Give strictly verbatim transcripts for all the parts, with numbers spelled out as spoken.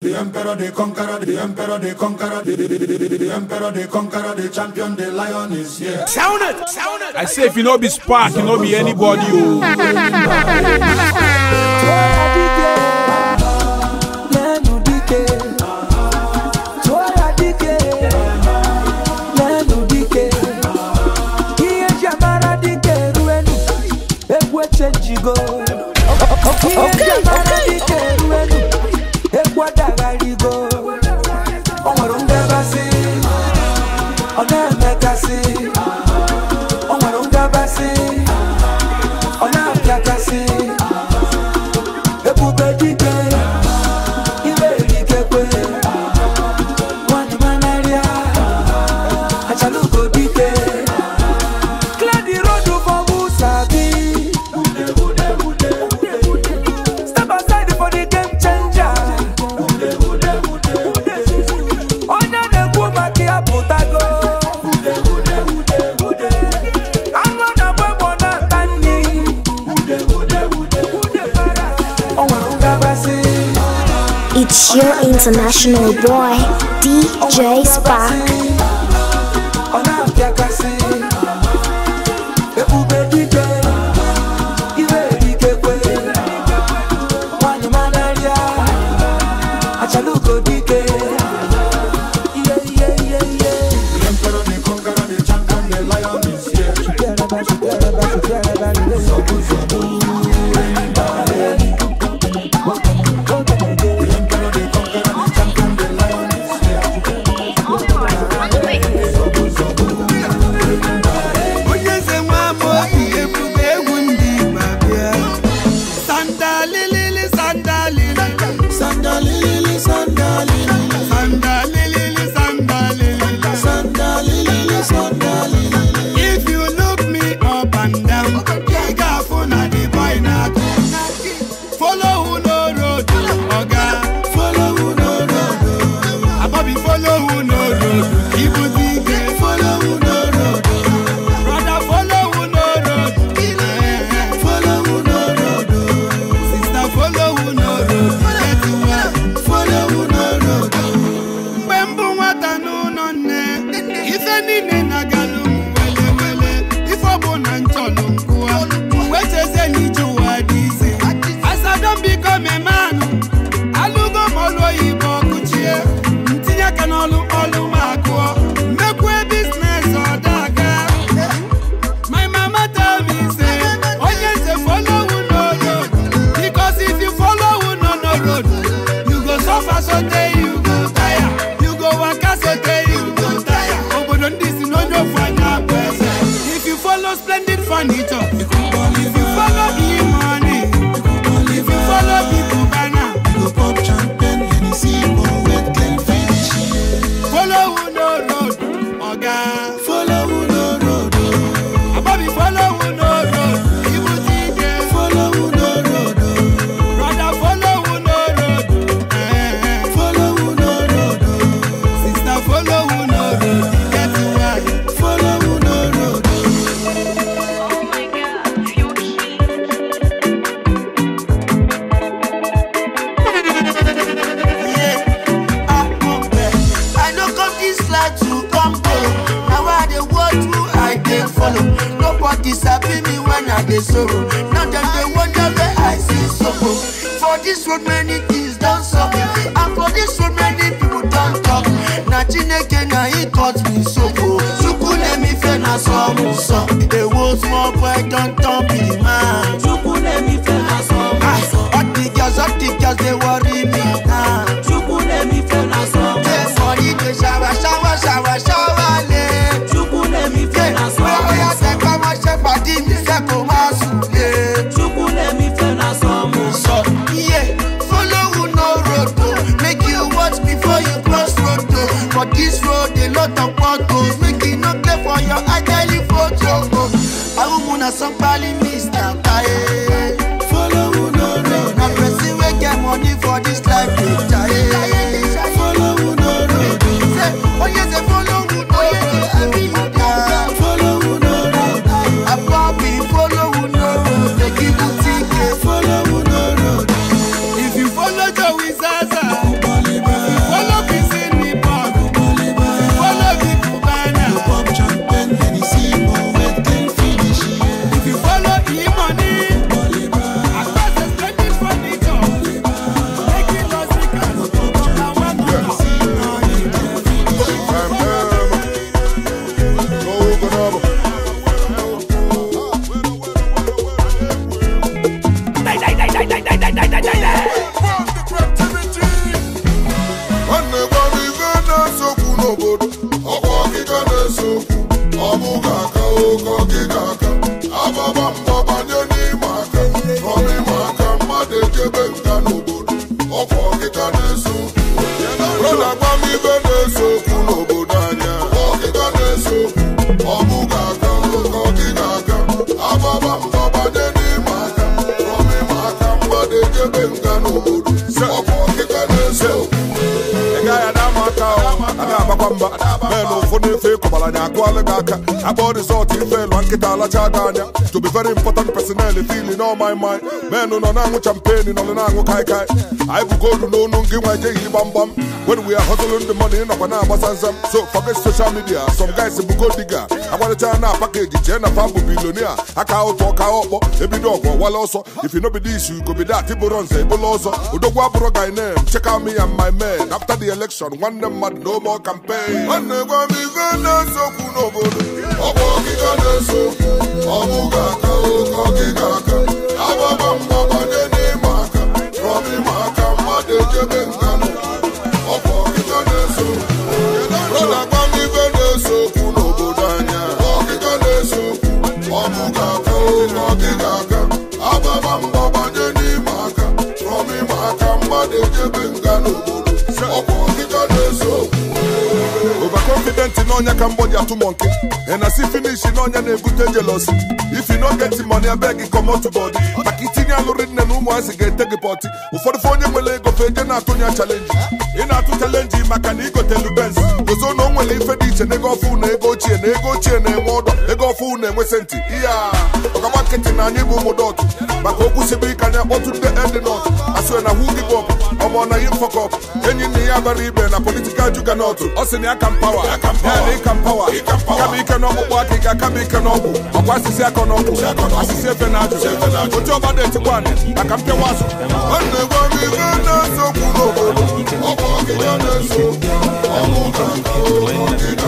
The emperor, the conqueror, the emperor, the conqueror, the, the, the, the, the, the emperor, the conqueror, the champion, the lion is here. Sound it, sound it. I say if you know be Spark, you know be anybody. You. It's your international boy, D J Spark. If you follow Joey Zaza, makwamba men ụfọdụ efe kọbalanya akwala gaka abo resort ife lwa nkịta alacha ganya to be very important personnel feeling all my mind men nọ na-aṅụ champagne nọ na-aṅụ kai kai I bụ gold n'onu ngị nwa ejeghị gbamgbam when we are hustling the money nọkwa na-agbasa nzam so forget social media some guys bụ gold digger agwarịcha na package jee na fa bụ billionaire aka ụtọ ọka ọkpọ ebido ọgwụ ọwala ọsọ if you no be this you go be that ibụrụ nze ibụlụ ọzọ odogwu abụrụ guy name check out me and my men after the election nwanne mmadụ no more campaign nwanne gwa m ife na-esokwu n'obodo ọkwa ọkịka na-eso ọmụga aka oke ọkịka aka agbaba mgbabanye n'ime aka rọm ime aka mmadụ ejebe nkanụ ọkwa ọkịka na-eso brọda gwa m ife na-esokwu n'obodo anya ọkịka na-eso ọmụga aka oke ọkịka aka agbaba mgbabanye n'ime aka rọm ime aka mmadụ ejebe nkanụ ọkwa ọkịka na-eso overconfident in onya can body at monkey and I see finish in onya na ebute jealousy if you no get money I beg you come out to body pakitinye alụrụ nne na ụmụ azị ga-ete gị pọtị ụfọdụ fọ onye nwere ego fe eje na-atụnya challenge ị na-atụ challenge maka na igotelu benz gozo na o nwere ife dị iche na ego ọfụ na ego ochie na ego ochie na-enwe ọdọ ego ọfụ na-enwe senti ihe a ọgaba nkịtị na anyị bụ ụmụdọtụ maka okwu sibe ike anya kpọtụ ndị endinọt asụe na hu gị bọp ọmọ na yi mfọkọp enyi nna ya bara ibe na politikal juganọtụ ọ sị na ya ka mpawa ya na ịka mpawa kama ike n'ọkpụkpụ aka ị ga-akama ike n'ọgwụ ọkwa asịsị aka n'ọgwụ asịsị efe na ajụ oche ọba na-etikwa anị maka mpịawa azụ nwanne gwa m ife na-esokwu n'obodo ọkwa ọkịka na-eso ọmụga ọkịka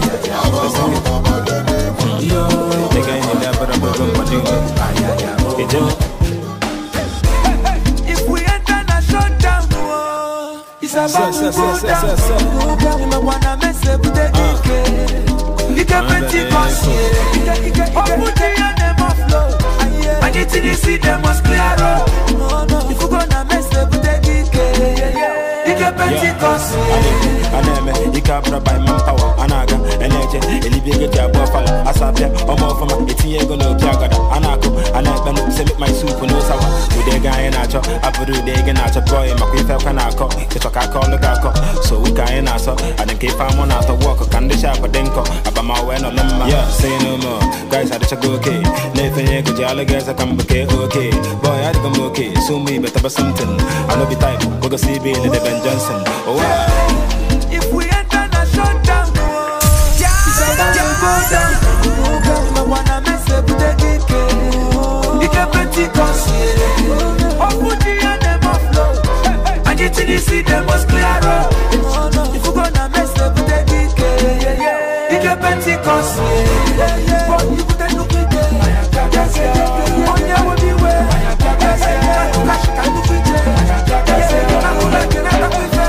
if we enter the shutdown, it's about to go down. You wanna mess up with the D K. You can Pentecost, oh, put the name of flow. I need to see them must clear up. If you gonna mess up with the D K, you can Pentecost. You can't buy manpower, Anaga, Energy, Elibia, Buffalo, Asapia, or more from a eighteen year ago, Jagada, Anako, and I can sell my soup no sour. With a guy in Nacho, I put a day in Nacho boy, Maquifa Canako, the Tokako, the Gako, so we can in Aso, and then keep on out of work, can the shop, Denko, Abama, when or Lemma. Yeah, say no more, guys, I just go okay. Nathan Yago, Jala guys, I come okay, okay. Boy, I come okay, so me better but something. I know be type, we're gonna see Bill and Ben Johnson. Oh, wow. If we enter the shutdown, it's about to go down. You wanna mess up with the D K. You can Pentecost, oh, put the name of flow. I need to see them must clear up. If you gonna mess up with the D K, you can Pentecost, but you put a look at them. Yes, yeah. On your way, yes, yeah. Cash can do it, yes, yeah. I'm gonna get out of it.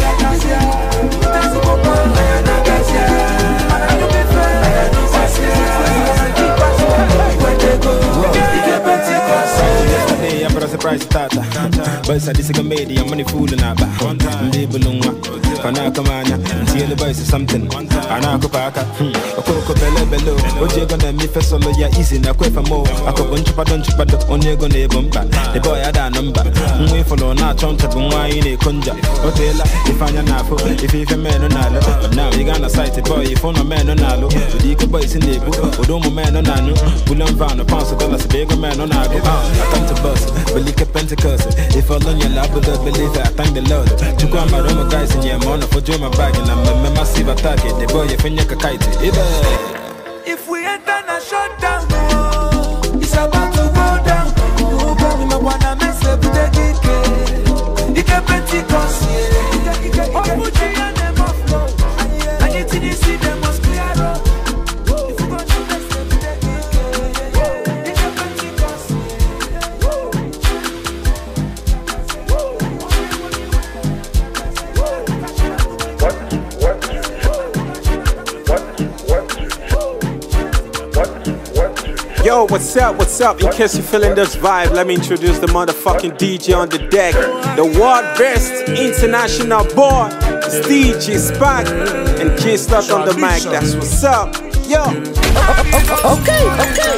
Surprise tata, but I disagree made your money fooling about. Ndibulunga, Panakamania, until the boys is something. Anakopaka, a cocoa bello bello. What you gonna me for solo ya easy na kwefa mo. I could bunch up don't you but on your gonna bumper. The boy had a number. We follow not chunk to wine in a conja. Hotel, if I'm an if you a man on Nalo. But now you gonna sight a boy if on a man on Nalo. The eco boys in the book, or don't man on Nano. Pull van a pound of dollars, a bigger man on Nago. I come to bus. Believe a Pentecost. If I learn your love, but believe I thank the Lord. To go my Roma guys in your money for doing my bag, and I'm a massive attack. The boy, if you kite if we enter the shutdown, it's about to go down. You wanna mess up with the D K. You can Pentecost, oh, put the name of flow. I need to see them must clear up. If you gonna mess up with the D K, you can Pentecost. Yo, what's up, what's up? In case you're feeling this vibe, let me introduce the motherfucking D J on the deck. The world best international boy, it's D J Spark, and K-Slot on the mic, that's what's up. Yo! Okay, okay,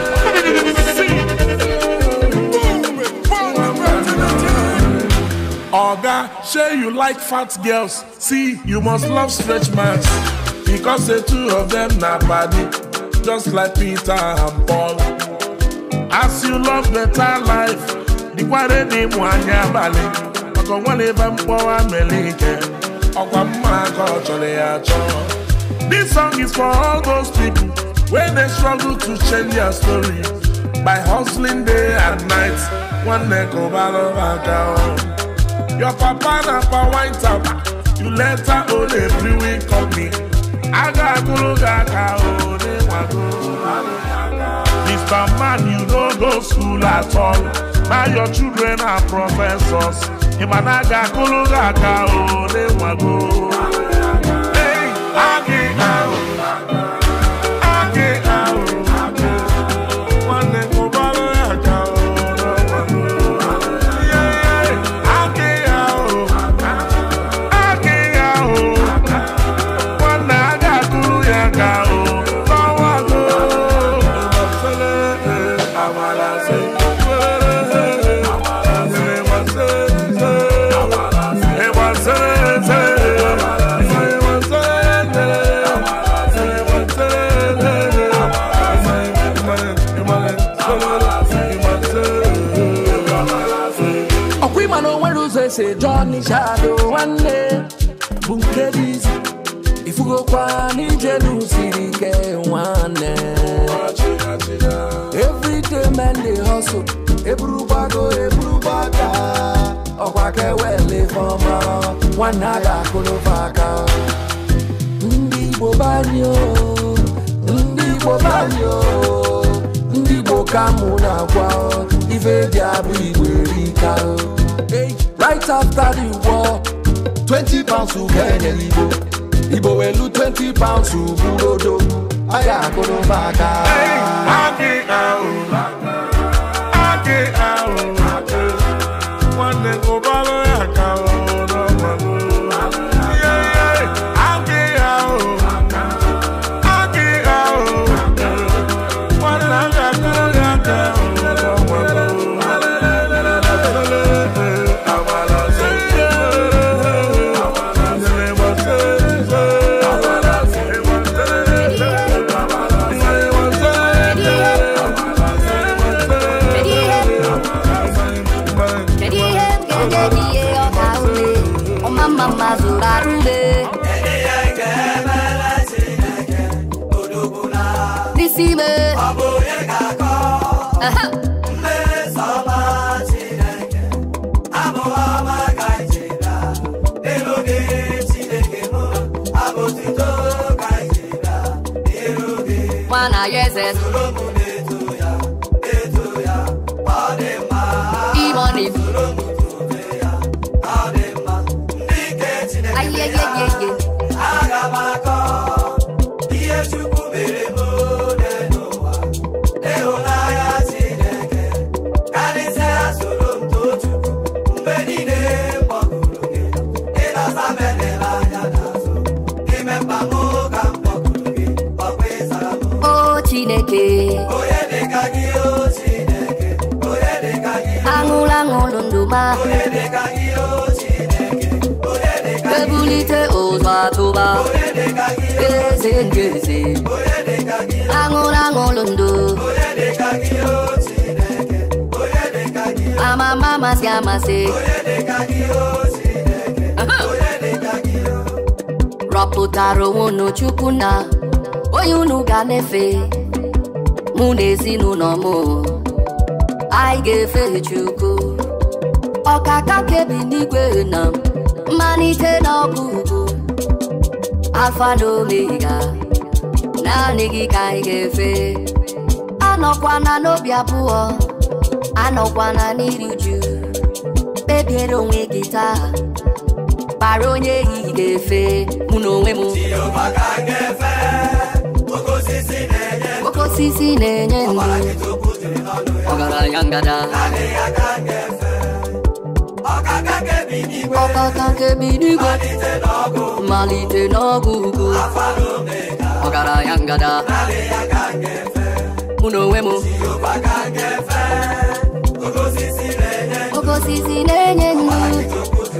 okay. Oga, say you like fat girls. See, you must love stretch marks. Because the two of them na body, just like Peter and Paul. As you love better life, the quarry name Wanya Bali. Oko wale vampo amelike. Okwa mako chole acho. This song is for all those people when they struggle to change their story by hustling day and night. One neck over down. Your papa na pa wine tap. You let her own a brewing company. Aga gulu gaga one wago. Mister Man, you don't go school at all. Now your children are professors. Imanaga gulu gaga one wago. Hey, agi out, agi out. One day go balo gaga one wago. Yeah, agi out, agi out. One naga gulu gaga one wago. Amala say. Say Johnny Shadow one day, Bunkedies. If you go kwa ni Jerusalem ke one day. Every day man they hustle, every bago, every baga. Okwa ke wele foma, one naga kulofaka. Ndi bobanyo, ndi bobanyo, ndi bokamuna kwao. Ife diabu igwerika. Hey. Right after the war, twenty pounds to Kenya Ibo. Ibo welu twenty pounds to Budodo. Aya kono baka. Hey, ake ao, ake ao. One day go balo ya kao no mago. Yeah, yeah, ake ao, ake ao. One day go ya kao no mago. Yes, yes. Even if ay, yeah, yeah, yeah, yeah. Angulangulunduma Kebulite ozwatuba Ezengeze Angulangulundu Ama mama siamase Raputaro wono chukuna Oyunu ganefe Munezi nunomo I gefe chuku Okaka kebi nigwe nam Manite no bubu Alpha and Omega Na nigi kai gefe Anokwana no biabuo Anokwana niruju Baby eronwe guitar Baronye hi gefe Muno wemu Tiyo baka gefe Oko sisi nenye Oko sisi nenye Ogara yangada Okaka kebinigwe Malite no gugu Ogara yangada Muno wemu Oko sisi nenye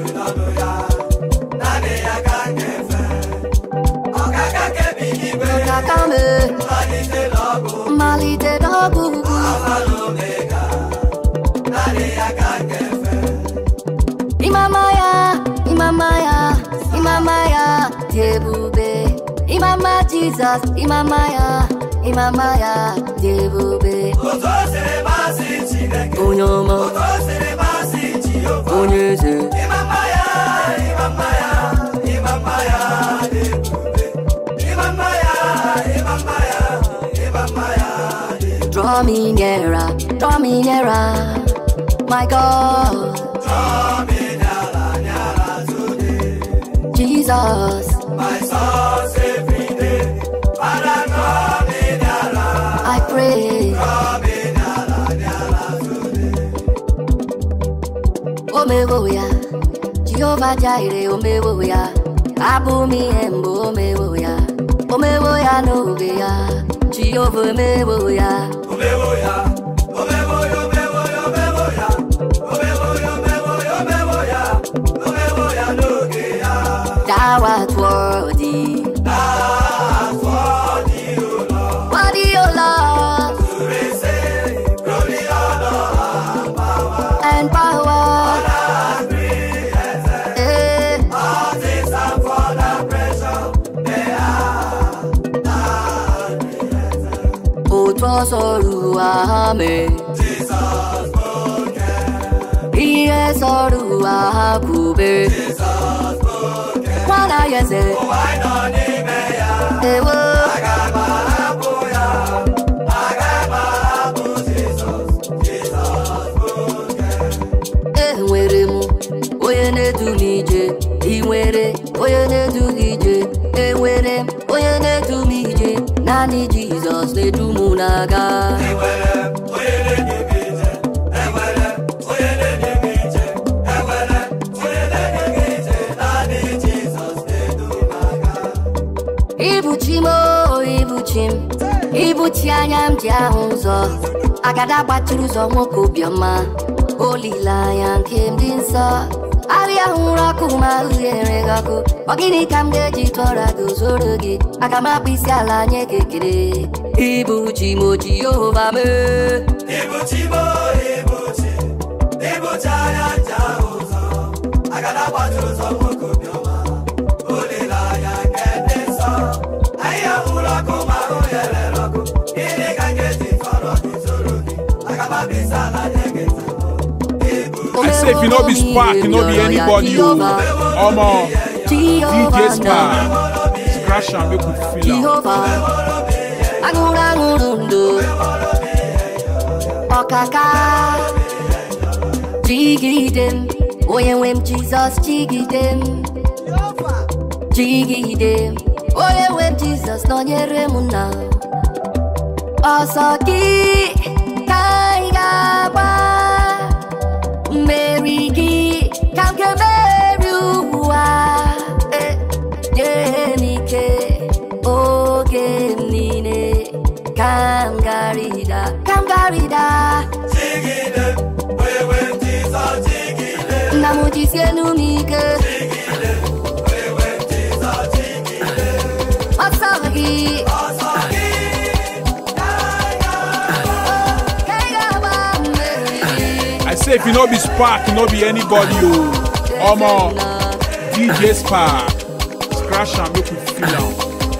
Imamaya, Imamaya, Imamaya, Debube. Imama Jesus, Imamaya, Imamaya, Debube. Onyoma, Onyeze. Imamaya, Imamaya, Imamaya, Debube. Imamaya, Imamaya, Imamaya. Draw me nearer, draw me nearer, my God. Jesus, my source every day. Father, draw me nearer. I pray. Draw me nearer, nearer today. Omewoya, Jehovah Jireh, Omewoya, Abumi Embo, Omewoya, Omewoya Noveya, Jehovah Omewoya, Omewoya, Omewoya, Omewoya, Omewoya, Omewoya, Omewoya, Omewoya, Omewoya Noveya. Thou art worthy, Thou art worthy, O Lord, worthy, O Lord, to receive glory, honor, and power, and creation. eh. All things are for the pressure, they are not created. O Trosoruame, Jesus spoken, He is Oruakube, Jesus spoken. Wana Yese, Why not name ya? Ewo. Agamabuya, Agamabu, Jesus, Jesus spoken. Enwere m onye na-edu m ije, ị nwere onye na-edu gị ije, enwere m onye na-edu m ije, naanị Jizọs na-edu m n'aga. Enwere onye na-enye m ije, enwere onye na-enye m ije, enwere onye na-enye m ije, naanị Jizọs na-edu m aga. Ibuchi m o, ibuchi m, ibuchi anya m ji ahụ ụzọ, agada gbatụrụ ụzọ nwoke obiọma, olileanya nke m dị nsọ. Ahịa hụrụ ọkụ ma ahụghere gị ọkụ, ọ gịnị ka m ga-eji tụọra gị zoro gị, aga m akpụ isi ala nye gị ekele. Ibuchi m o Jehova mee, Ibuchi m o, ibuchi, ibuchi anya nche ahụ ụzọ, agada gbatụrụ ụzọ nwoke obiọma, olileanya nke ndị nsọ. Ahịa hụrụ ọkụ ma ahụghere gị ọkụ, gịnị ka m ga-eji tụọrọ gị zoro gị, aga m akpụ isi ala nye gị ekele. I say if you know be Spark, you know be anybody, you. Omo, D J Spark, scratch and make we feel am. Jehovah, aṅụrụ aṅụrụ ndụ, ọkaka, jigide m, onye nwe m Jizọs jigide m, jigide m, onye nwe m Jizọs nọnyere m na ọsọ gị ka anyị ga-agba, mmeri gị ka m ga-emeri ụwa, eh, nye m ike oge m niile, ka m garịda, ka m garịda, Jigide, onye nwe m Jizọs jigide, nna m jisienu m ike, jigide, onye nwe m Jizọs jigide, ọsọ gị ọsọ gị ka anyị ga-agba. ka anyị ga-agba, mmeri gị. I say if you know be Spark, you know be anybody, you. Omo, D J Spark, scratch and make we feel am.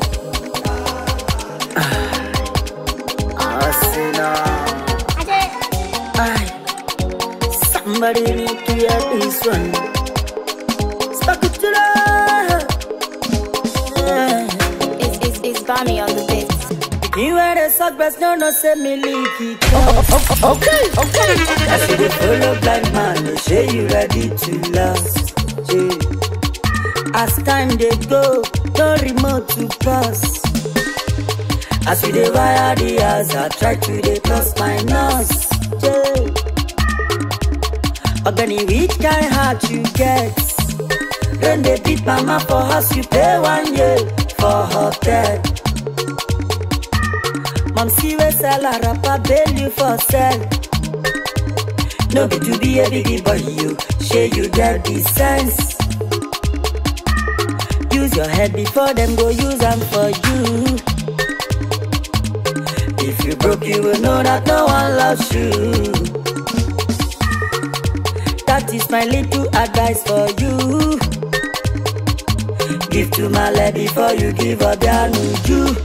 Somebody need to hear this one. Stuck it to the It's, it's, it's Bami on the beat. you wear the sock, but no, no, say me leak it. Okay, okay. I see the follow blind man, they say you ready to last. Yeah. As time they go, no remote to pass. As we dey wire the house, I try to dey plus my nose. Yeah. Organi, which kind heart you get? When they beat mama for house, you pay one year for hotel. Mom see we sell a rapper, bail you for sell. No be to be a biggie boy, you share you get the sense. Use your head before them go use them for you. If you broke, you will know that no one loves you. That is my little advice for you. Give to my lady before you give up your nuju.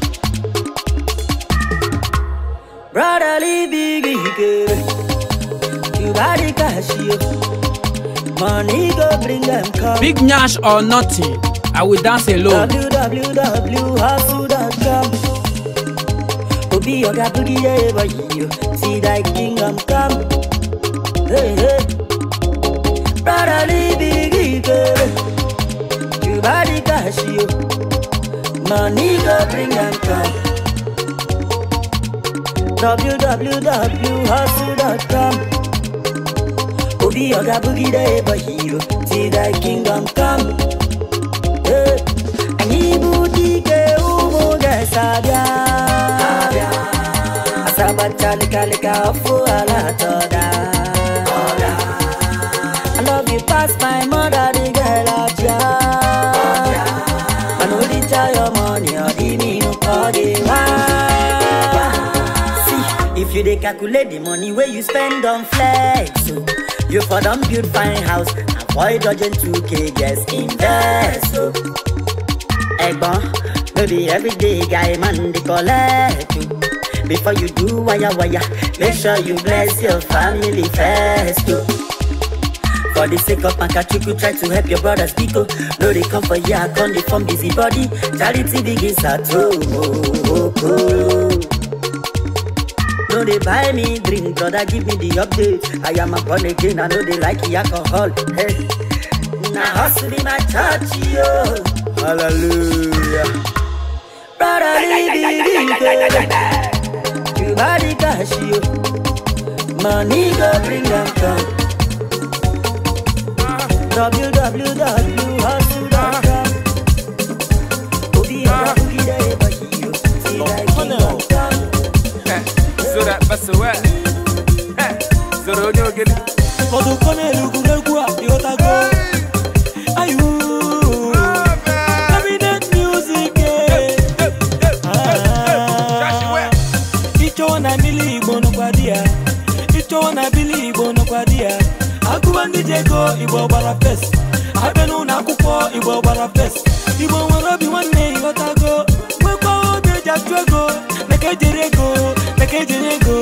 Brotherly biggie girl, you body cash you. Money go bring them come. Big Nyash or nothing, I will dance alone. w w w hustle dot com. Obi yoga boogie ever you see thy kingdom come. Hey hey, brotherly biggie girl, you body cash you. Money go bring them come. w w w hustle dot com. Obi yoga boogie ever you see thy kingdom come. Hey, ani boutique umu gasabia. Asabacha lika lika ofu ala toda. I love you past my mother, the girl of ya. I know the tell your money or the me no call the See, if you dey calculate the money where you spend on flex, so you for them build fine house, avoid dodging two K, just invest. So, Egbon, no be everyday guy man they collect you. Before you do wire wire, make sure you bless your family first too. For the sake of Makachuku, try to help your brothers Pico. No they come for ya, come they from busy body. Charity begins at home. Oh, oh, oh. No they buy me drink, brother give me the update. I am a born again, I know they like the alcohol. Hey, now hustle be my church, yo. Hallelujah. Brother, you body cash, yo. Money go bring them come. w w w hustle dot com. Obi yoga boogie day, but you see like kingdom come. So that best away. So don't you get it? For the corner, look who they go, you gotta go. Are you? Every that music, ah. Each one I believe, bono kwadia. Each one I believe, bono kwadia. Akuandi jego, ibo bara fest. Abenu na kupo, ibo bara fest. Ibo warabi wane, you gotta go. Weko beja twego, neke jerego, neke jerego.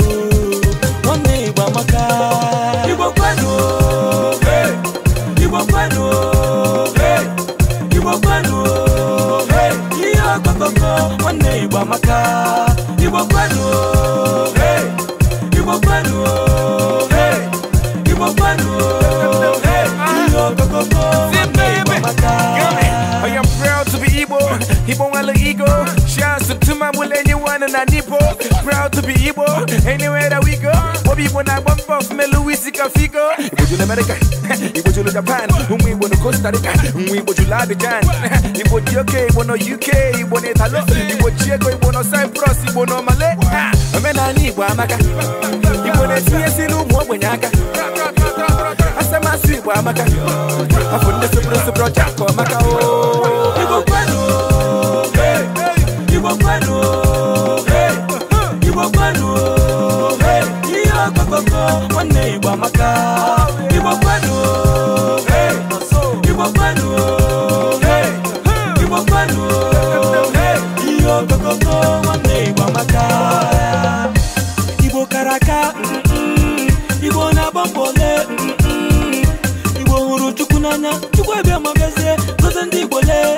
One ibo maka, ibo kwano, hey. Ibo kwano, hey. Ibo kwano, hey. Iyo kokoko, one ibo maka, ibo kwano, hey. Ibo kwano, hey. Ibo kwano, hey. Iyo kokoko, one ibo maka. I am proud to be Igbo, Igbo wala ego. Shouts to my millennial one and I nipo. Proud to be Igbo, anywhere that we go. Bobby when I bump off me Louis Figo. Igbo to America, Igbo to Japan, whom we want to Costa Rica, we want to Labijan. Igbo to U K, Igbo no U K, Igbo no Italo, Igbo Chiego, Igbo no Cyprus, Igbo no Malay. I mean I need Wamaka. Igbo no T S in Wanyaka. I said my sweet Wamaka. I put the super super Jaco Maka. Ibo kwano, hey. Ibo kwano, hey. Ibo kwano, hey. Iyo kokoko, one ibo maka. Ibo kwano, hey. Ibo kwano, hey. Ibo kwano, hey. Iyo kokoko, one ibo maka. Ibo karaka, Ibo na bombole, Ibo huru chukunanya, chukwe magase, dozendi Igbo-le.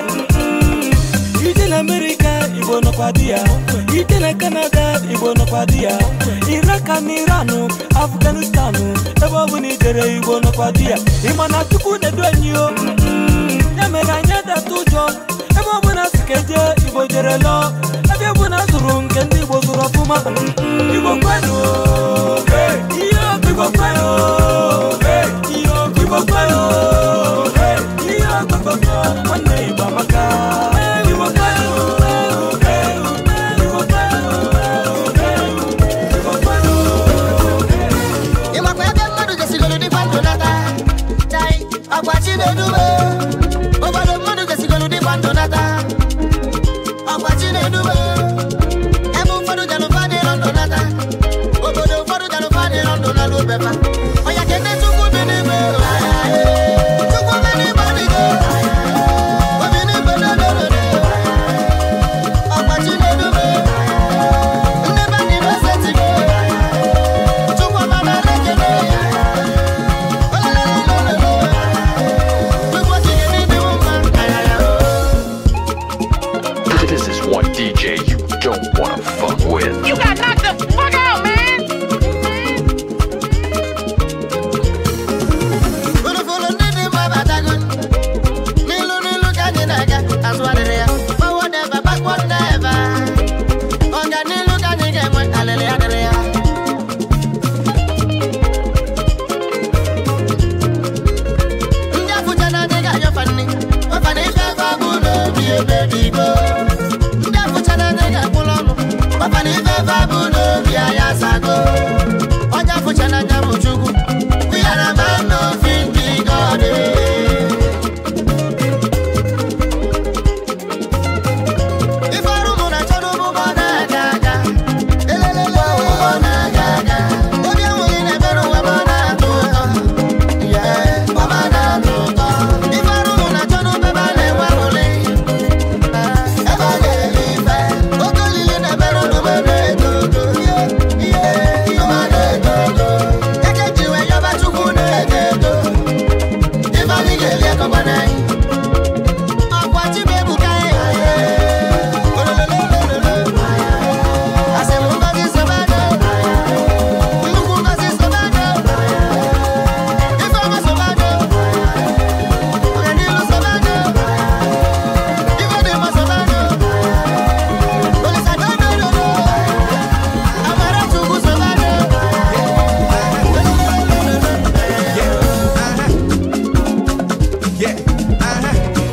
Ite na America, Igbo no kwadia. Ite na Canada, Igbo no kwadia. Iraq and Iran, Afghanistan, ebo buni tere Igbo no kwadia. Imana tuku ne duenyo, nyamera nyada tujo. Ebo buna sikeje, Igbo tere lo. Ebe buna surun kendi Igbo surafuma. Igbo kwano, hey. Igbo kwano, hey. Igbo kwano, hey. Igbo kwano, one Igbo maka. Igbo kwano, hey. Igbo kwano, hey. Igbo kwano, hey. Ima kwa de madu jesi golu di panto nata. Tai, akwachi de dube. Oba de madu jesi golu di panto nata. Akwachi de dube. Emu fadu janu fade rondo you baby go. Ndefu chana nega pulono. Papa ni beba buno via ya sago. Oja fu chana nyamu chugu. We are a man of thinking God. If I don't wanna chano mubona gaga. Elelele mubona gaga. Oja muli nebero wabona tuto. Yeah, wabona tuto. If I don't wanna chano beba le wabule. Eba le life. Oto lili nebero nubebe tuto. Yeah, nubebe tuto. Eke jiwe yoba chukune tuto. If I nige liya kobanai. Akwachi bebu kai. Ase mungazi sobado. Mungazi sobado. Ifama sobado. Ugenilo sobado. Ifadema sobado. Polisa dodo dodo. Amara chugu sobado. Yeah, uh-huh.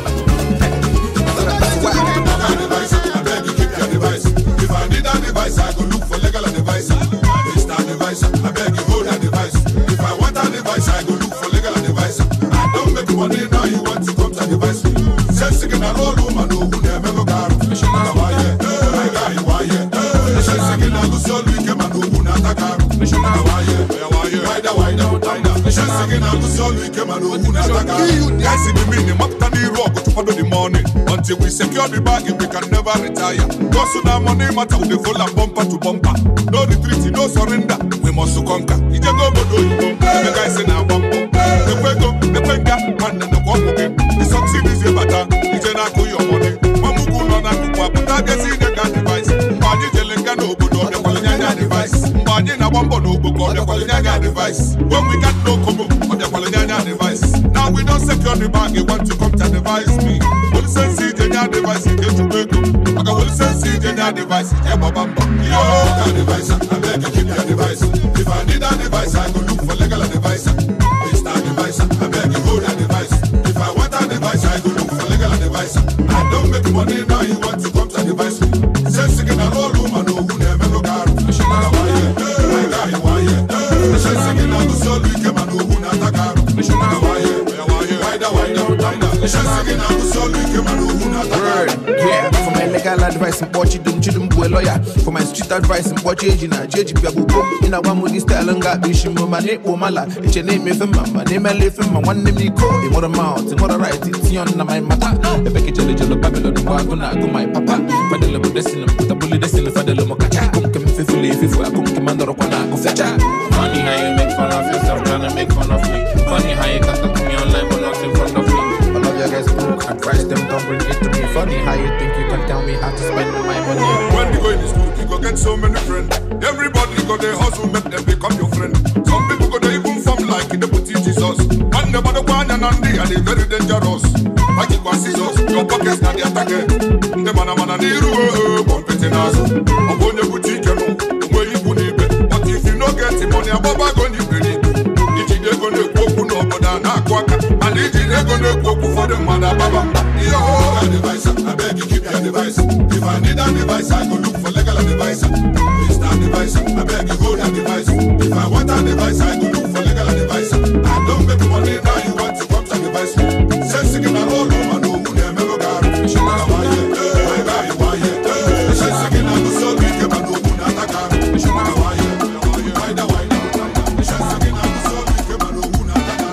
I beg you keep your device. If I need a device, I go look for legal advice. It's that device. I beg you hold that device. If I want a device, I go look for legal advice. I don't make money now. You want to come to device. Sense signal all woman who never go car. Why yeah? I got you. Why yeah? Sense signal go so we can man who not a car. Why yeah? Why yeah? Why da? Why da? Why da? Sense signal go so we can man who not a car. Guys in the meaning, up to the rock to follow the money. Until we secure the bag, we can never retire. Cause so that money matter with the full and bumper to bumper. No retreat, no surrender. We must conquer. Ije go bodo you go. The guys in our bumper. The pego, the penga, and then the walk again. The succeed is a batter. Ije na ko your money. Mamuku no na kukwa. Puta gesi the gun device. Mbani jelenga no bodo. The kwalinyanya device. Mbani na bumper no bodo. The kwalinyanya device. When we got no kobo. The kwalinyanya device. Now we don't secure the bag. You want to come to advise me. Will sense your device. Get to break up. I will sense your device. Yeah, bamba. Yo, that device. I beg you keep your device. If I need a device, I go look for legal advice. It's that device. I beg you hold that device. If I want a device, I go look for legal advice. I don't make money now. You want to come to advise me. Sense signal all woman who never go car. Why yeah? I got you. Why yeah? Sense signal go so we can man who not a car. Why yeah? Why da? Why da? Why da? Sense signal go so we can man who not a car. Yeah, for my legal advice and watch it, don't you boy lawyer. For my street advice and watch it, na J G Piabu. In a one with this style and got bishim, my name, Omala. It's your name, if I'm my name, I live in my one name, Nico. In what amount, in what I write, it's on my matter. The package of the Jello Babylon, I'm gonna go my papa. For the little destiny, put a bullet destiny for the little Mokacha. Come faithfully, if I come commander of Kona, Fetcha. Funny how you make fun of yourself, trying to make fun of me. Funny how you can't talk to me online, but not in front of me. All of your guys broke, advise them, don't bring it to me. Funny how you think you can tell me how to spend my money. When you go in school, you go get so many friends. Everybody go they hustle, make them become your friend. Some people go they even form like in the boutique Jesus. And the mother one and Andy and they very dangerous. Like it was scissors, your pockets not the attacker. The man a man a niru, competing us. Upon your boutique, you know, where you put it. But if you don't get the money, I'm about to go to it. If you don't go to cook, no, but I'm not quack. And if you don't go to cook for the mother, Baba. Yo, device, I beg you keep your device. If I need a device, I go look for legal advice. It's that device, I beg you hold that device. If I want a device, I go look for legal advice. I don't make money now, you want to come to device. Sense signal all woman who never go car. Why yeah? Why got you? Why yeah? Sense signal go so big, you man who not a car. Why yeah? Why da? Why da? Sense signal go so big, you man who not a car.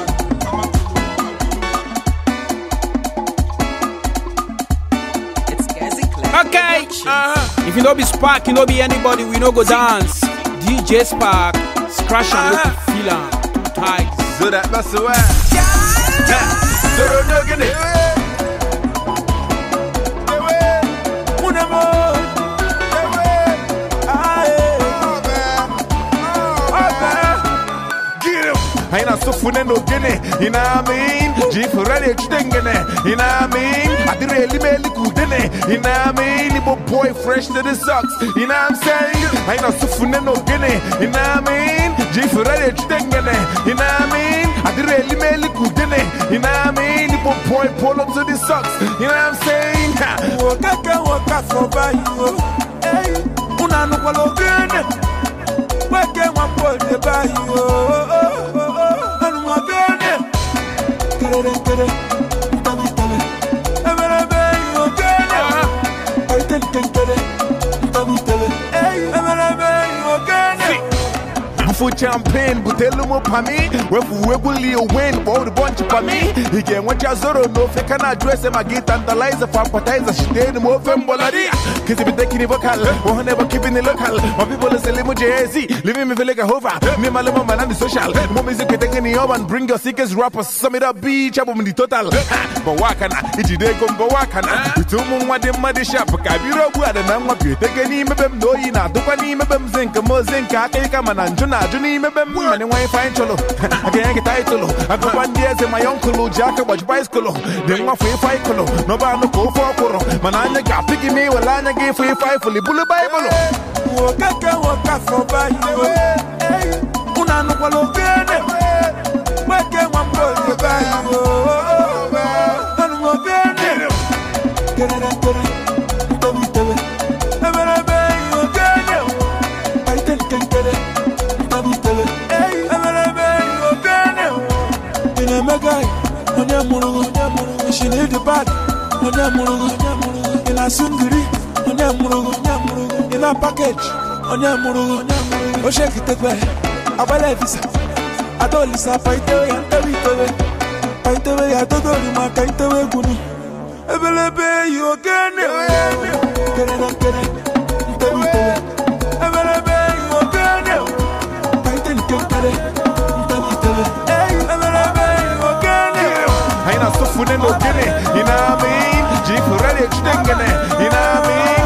Okay, uh-huh. If you know be Spark, you know be anybody, we no go dance. D J Spark, scratch and look feel am. Two times. So that that's the way. So don't get it. I ain't so funny no guinea, you know what I mean? Jeep ready extending it, you know what I mean? I did really make it good in it, you know what I mean? Little boy fresh to the socks, you know what I'm saying? I ain't so funny no guinea, you know what I mean? Jeep ready extending it, you know what I mean? I did really really good in it. You know what I mean? The boy pull up to the socks. You know what I'm saying? Waka waka for by you. Hey, una no kwalo gene. Waka waka for by you. Anu ma gene. Kere kere. Tami tami. Emere be you gene. Ay ten ten kere. Tami tami. Hey, emere be you gene. For champagne, but tell them up on me. Where we will win, but the bunch of me. He can watch your zoro, no fake can address him. I get tantalizer for appetizer. She did him over Mboladia. Cause he be taking the vocal, or never keeping the local. My people is a limo J Z, living me feel like a hover. Me, my little man, and the social. More music, taking the urban, bring your sickest rappers. Sum it up, beach, up on the total. But wakana, it's a day come, but wakana. It's two moon, what the muddy shop. I be rock with and I'm up here. Take any of them, no, you know, do any of them, zinc, more zinc, I can't come and Juna. Johnny me be me and why find cholo. I can't get title. I go one years in my uncle Jack watch bicycle. Then my free fight colo. No bad no go for coro. Man I got picking me while I give free fight for the bullet bible. Waka waka for by you. Hey, una no kwalo gene. Waka waka for by you. Anu mo gene. Gene gene. Tobi tobi. Emere be you gene. Ay ten ten gene. Hey, I'm a baby, you're in a mega, on your murugo, she need the bag, on your murugo, in a sundry, on your murugo, in a package, on your murugo, oh, shake it away. I believe this. I don't listen, fight away and tell it away. Fight away, I don't know my kind of way. Gunu, I believe you again. Get it up, get it, tell it away. I believe you again. I ain't so food and no guinea, you know what I mean? Jeep ready to think in it, you know what I mean?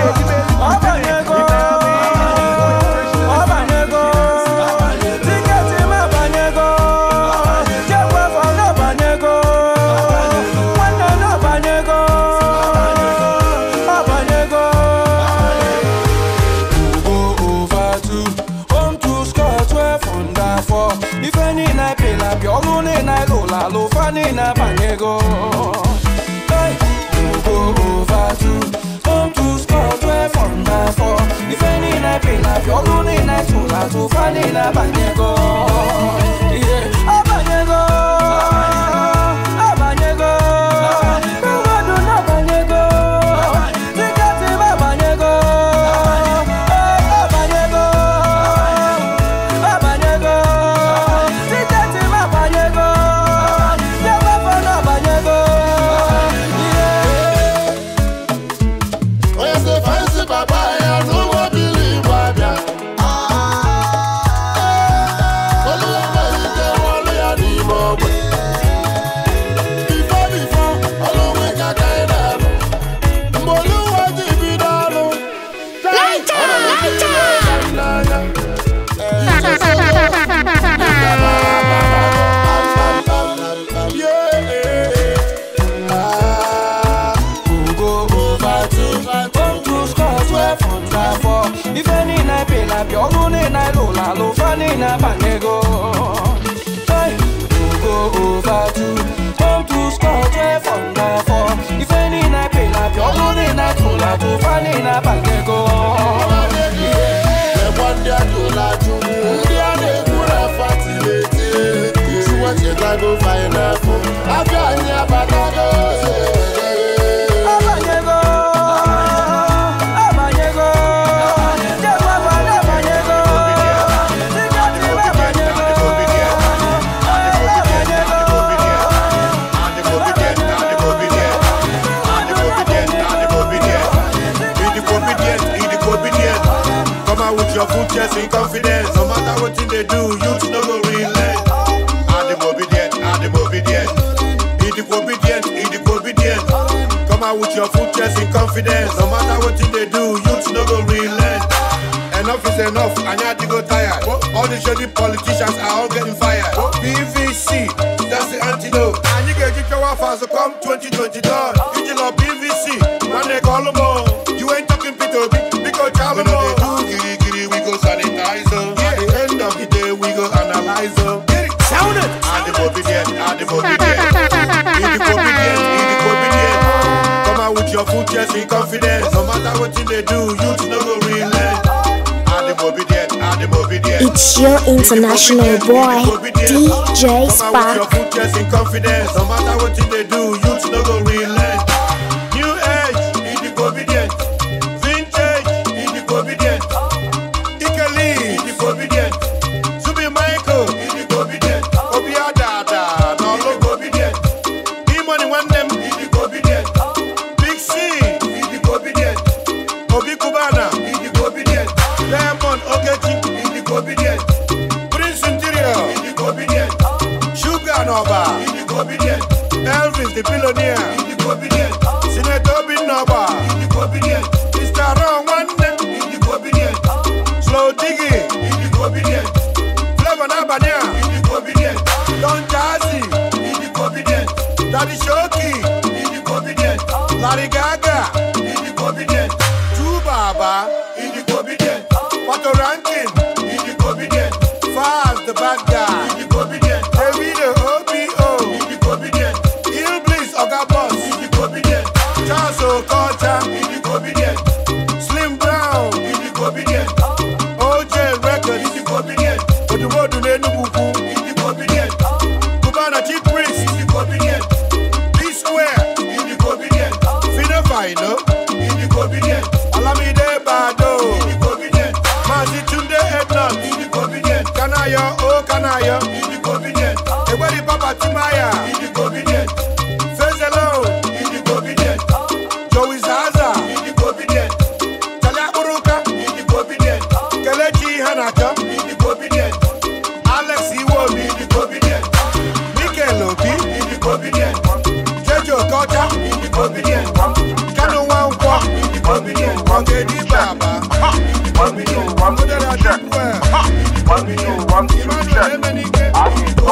Lo fani na banyego. Hey, you go over to come to score twelve on the four. If any na pay up your loan in a two la to fani na banyego. Yeah, abanyego, abanyego, abanyego, abanyego, tikati abanyego, abanyego, abanyego, tikati abanyego. If any night pay up your moon in I lola lo funny na banyego. Hey, you go over to come to score twelve on the four. If any night pay up your moon in I lola to funny na banyego. The one day to la to the other pura facility. You want to go find a phone. I got ya batago. Your food just in confidence. No matter what they do, you to no go relent. And the obedient, and the obedient. Eat the obedient, eat the obedient. Come out with your food just in confidence. No matter what they do, you to no go relent. Enough is enough, and you have to go tired. All the shady politicians are all getting fired. P V C, that's the antidote. And you get your waffles to come twenty twenty-two. You love P V C, when they call them all. You ain't talking P two B, because I'm a sanitizer. At the end of the day, we go analyze them. Sound it. And the out with your full chest in confidence. No matter what they do, you no go relent. I'm obedient, I'm obedient. It's your international boy, D J Spark. Come out with your full chest in confidence. No matter what they do, you no go relent. New age, it's obedient. Vintage, it's obedient. Ikeli, it's obedient. Subi Michael, it's obedient. Obiadada, no look obedient. E-money one them, it's obedient. Big C, it's obedient. Obi Kubana, it's obedient. Lemon, Ogechi, it's obedient. Prince Interior, it's obedient. Sugar Nova, it's obedient. Elvis, the billionaire, it's obedient. Senator Bin Nova, it's obedient. Mister Ron one them, it's obedient. Slow Diggy, it's obedient. Flavor Nabania, it's obedient. Don Jazzy, it's obedient. Daddy Shoki, it's obedient. Larry Gaga, it's obedient. True Baba, it's obedient. Pato Rankin, it's obedient. Faz the bad guy, it's obedient. Davido O B O, it's obedient. Il Bliss Oga Boss, it's obedient. Charles Okocha, it's obedient. Slim Brown, it's obedient. O J Records, it's obedient. Oduwodu Nenubuku, it's obedient. Cubana Chief Priest, it's obedient. B Square, it's obedient. Fino Fino, it's obedient. Alamide Bado, it's obedient. Mazi Tunde Ednut, it's obedient. Kanaya, oh Kanaya, it's obedient. Eweri Papa Timaya, it's obedient. Fezelo, it's obedient. Joey Zaza, it's obedient. Talia Uruka, it's obedient. Kelechi Hanaka, it's obedient. Alex Iwobi, it's obedient. Mikel Obi, it's obedient. Jojo Kocha, it's obedient. Kanu Wankwa, it's obedient. Wangedi Baba, it's obedient. Wangudera Jakwe, it's obedient. Emmanuel Emenike, it's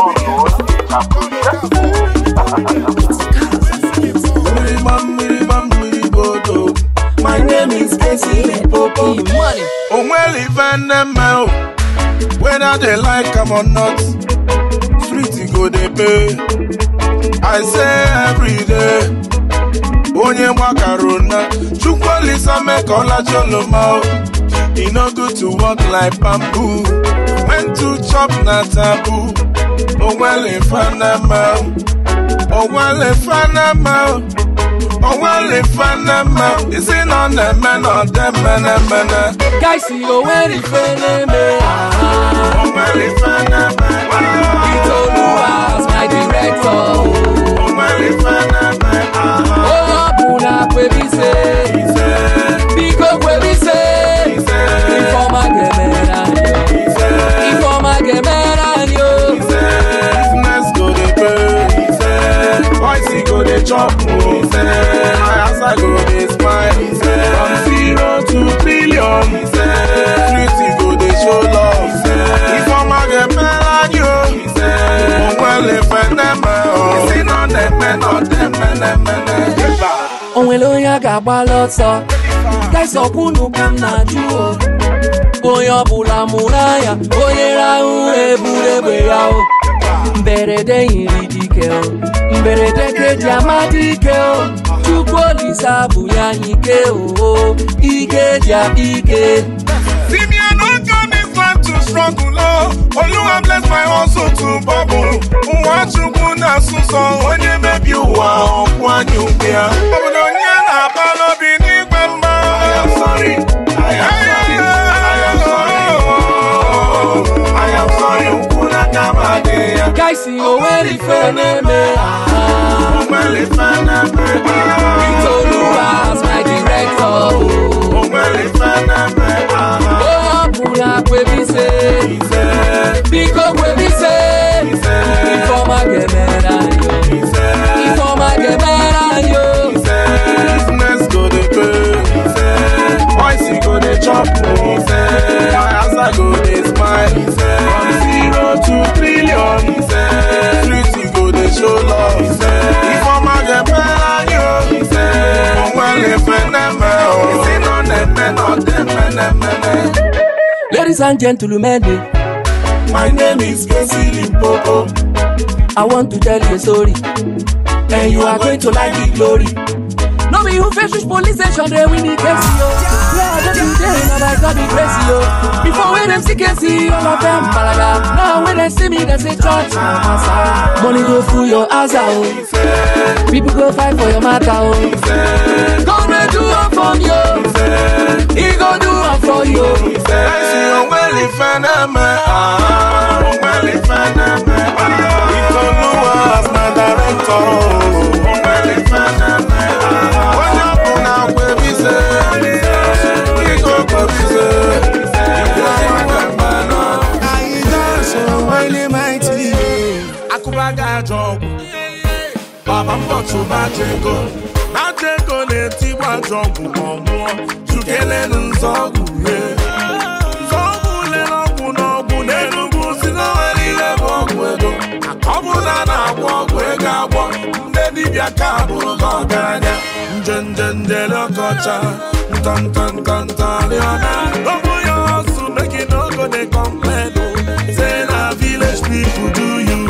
obedient. My name is Casey Popo. Money. Oh, well, even them out. Whether they like them or not, street go they pay. I say every day. Onye macarona, chukwalisa make all a choloma. It no good to walk like bamboo. When to chop na taboo. Oh well, if I them out. Oh well, if I them out. Oh well, if I them out. Is it on them men or them men and men? Guys, see you when if I them out. Oh well, if I them out. It's Oluwa, my director. Oh well, if I them out. Oh, Buna, where we say. Biko, where we say. Informa Gemera. Informa Gemera, yo. Business go they pay. Boys, he go they chop more. My answer go they smile. From zero to trillion. Street go they show love. Informa Gemera, yo. Oh well, if I never. Is it not them men, not them men, them men. Onweloya gaba lotso. Guys okunu kam na juo. Oyo bula muraya. Oyera ure burebe yao. Mberede iridike o. Mberede ke diamatike o. Chukwolisa buya ike o. Ike dia ike. See me I don't come this life to struggle oh. Oluwa bless my hustle to bubble. Unwachukwu na suso. Onye mebi uwa okwa nyubia. Obodo nye na balo bini kwemba. I am sorry. I am sorry. I am sorry. Ukuna kamade. Guys, see you when if I neme. Well, if I never. It's Oluwa, my director. Oh well, if I never. Oh, Buna, where we say. Biko, where we say. Informa Gemera, yo. Informa Gemera, yo. Business go they pay. Boys, he go they chop more. My answer go they smile. From zero to trillion. Street he go they show love. Informa Gemera, yo. Oh well, if I never. Is it not them men, not them men, them men. Ladies and gentlemen, my name is Casey Limpopo. I want to tell you a story, and you are going to like the glory. No be who face police station, they win the case, yo. Yeah, just today, now I got be crazy, yo. Before when them see can see all of them balaga. Now when they see me, they say touch my massa. Money go through your ass out. People go fight for your matter, oh. Come and do it for you. He go do it for you. I see you well if I am a well if I am a we don't know as my director. Well if I am a what you now baby say we go baby say I dance so well mighty Akubaga job Baba mbotu bajego Bajego neti wajogu momo Jukele nzogu Zogu le nogu nogu Nenugu sino wali le bogu ego Akobu na na wogu ega wo Ndedi bia kaburu goganya Njenjende lokocha Tan tan tan tan leona Obu yo su make it no go de complain Say na village people do you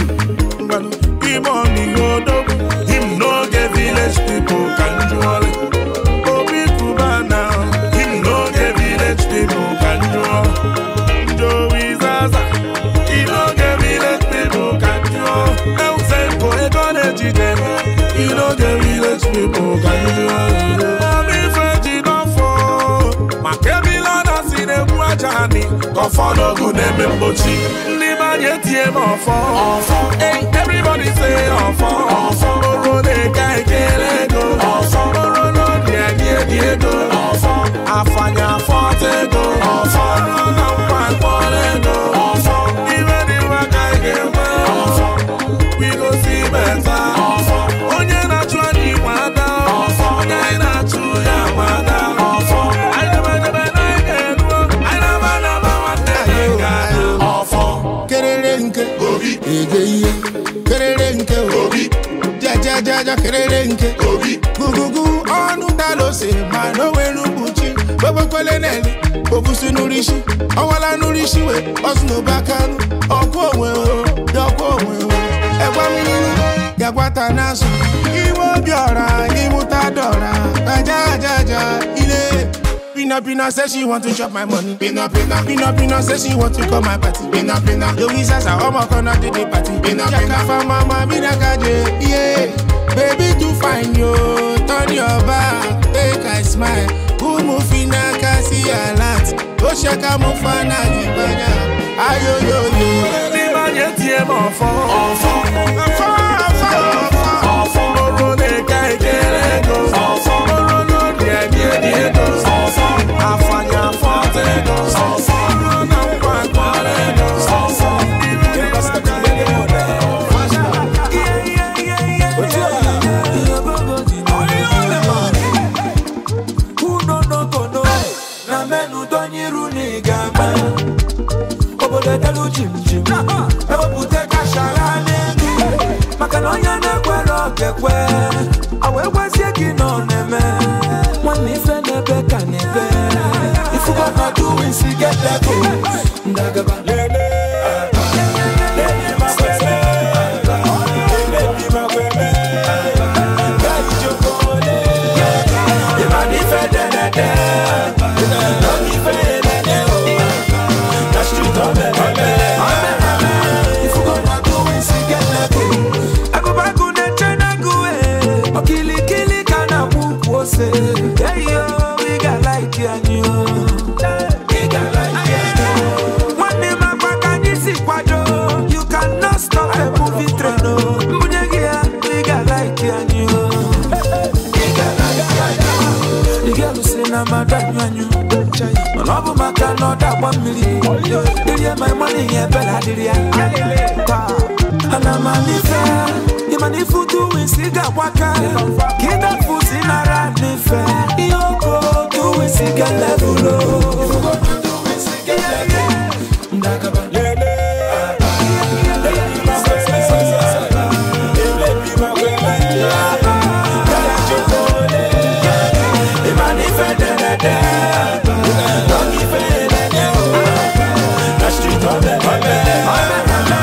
Him on the road Him no get village people can do all it Obi Kubana Him no get village people can do all Joey Zaza He no get village people can do all El Senko Egone Jide He no get village people can do all Obi Feji don't fall Makebila na sine buajani Kofano gune membochi Liba yeti emo fall Hey, everybody say enfant, enfant, oro de kai kelego, enfant, oro no dia dia diego, enfant, afanya fortego, enfant, oro no pan polego, enfant, even if I kai gema, enfant, we go see better, enfant, onye na chua ni wada, enfant, onye na chuya wada, enfant, I never never never I never never want to enfant, kererenke, obi, egeye. Kererenke obi, jaja jaja kererenke obi, gugugu onu dalo se mano wenu buchi, bobo kwele neli, bobu sunurishi, awala nurishi we, osno bakanu, okwo we o, yokwo we o, ewa minini, yagwata nasu, iwo biora, imutadora, jaja jaja ile. Pina Pina says she want to chop my money. Pina Pina Pina Pina says she want to come my party. Pina Pina Louisa sa omo kona to the party. Pina Pina for mama Pina kaje yeah. Baby too fine yo, turn your back, make I smile. Umu fina kasi alat, o shaka mufana jibanya. Ayo yo yo. Liba yeti emo fo, fo, fo, fo, fo. Oro de kai kelego, fo, oro no dia dia dia. Afanya fortego, oro no pan polego, give us the who no no go no, na menu donyi runi gamba. Obole dalu chim chim, ewo pute kashala nenu. Makanonya ne kwero kekwe, awe wasi kino neme. Mwani fe nebe kanebe. If you gonna do it, see get that go. Ndagaba lele, lele makwele, lele makwele. Gali jokole, imani fe denede, imani fe denede. That's true, don't if you gonna do it, see get that go. I go back on the train, I go eh. Okili kili kana mupose. Yeah yo, we got like you and you. You cannot stop a movie train. We got like you and you. The girl who say I'm a dad and you. My love my car not that one million. You my money yeah better did ya. And I'm a lifer. You money for doing cigar waka. Get that foot in a rat lifer. You go do a cigar level.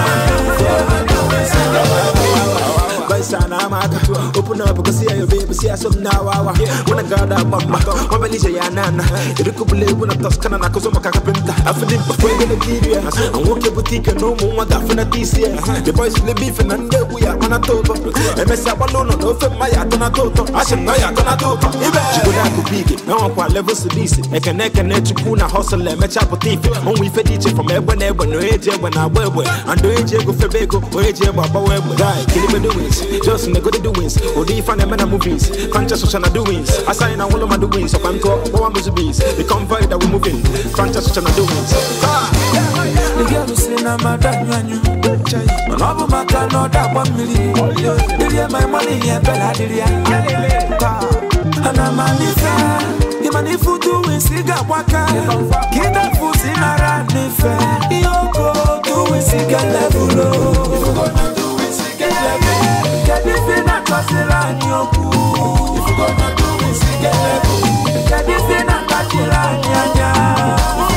Open up, because see your baby, see so now. When I got up, my belly say, Nana, you could believe when I toss Canada, because I'm a carpenter. I feel it before the Nigeria. I'm walking boutique and no more than for this year. The boys live beefing and we are on a total. M S Abalono, no for my Atonato. I should know Atonato. She would have to be it. Now I'm levels to this. I can neck and net to Puna hustle and match up with thief. When we fed each from everyone, ever no age when I wear and do age go for Bego, or age about Bower, die, kill him doings. Just in the good doings, or do you find them in movies? Conscious of China doings. I sign all of my doings, so I'm talking about the bees. The convoy that we're moving, conscious of China doings. The girl who say I'm a dime, but I'm a man, not that one million. Did you my money, yeah, Bella, did you? And I'm a different. The money for doing cigar waka. Get that food in a run, if you go doing cigar level. If you go doing cigar level, get the fin across the line, you go. If you go doing cigar level, get the fin across the line, yeah.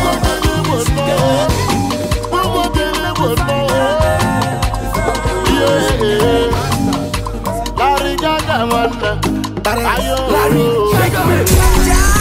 Larry Gaga, man. Larry Gaga.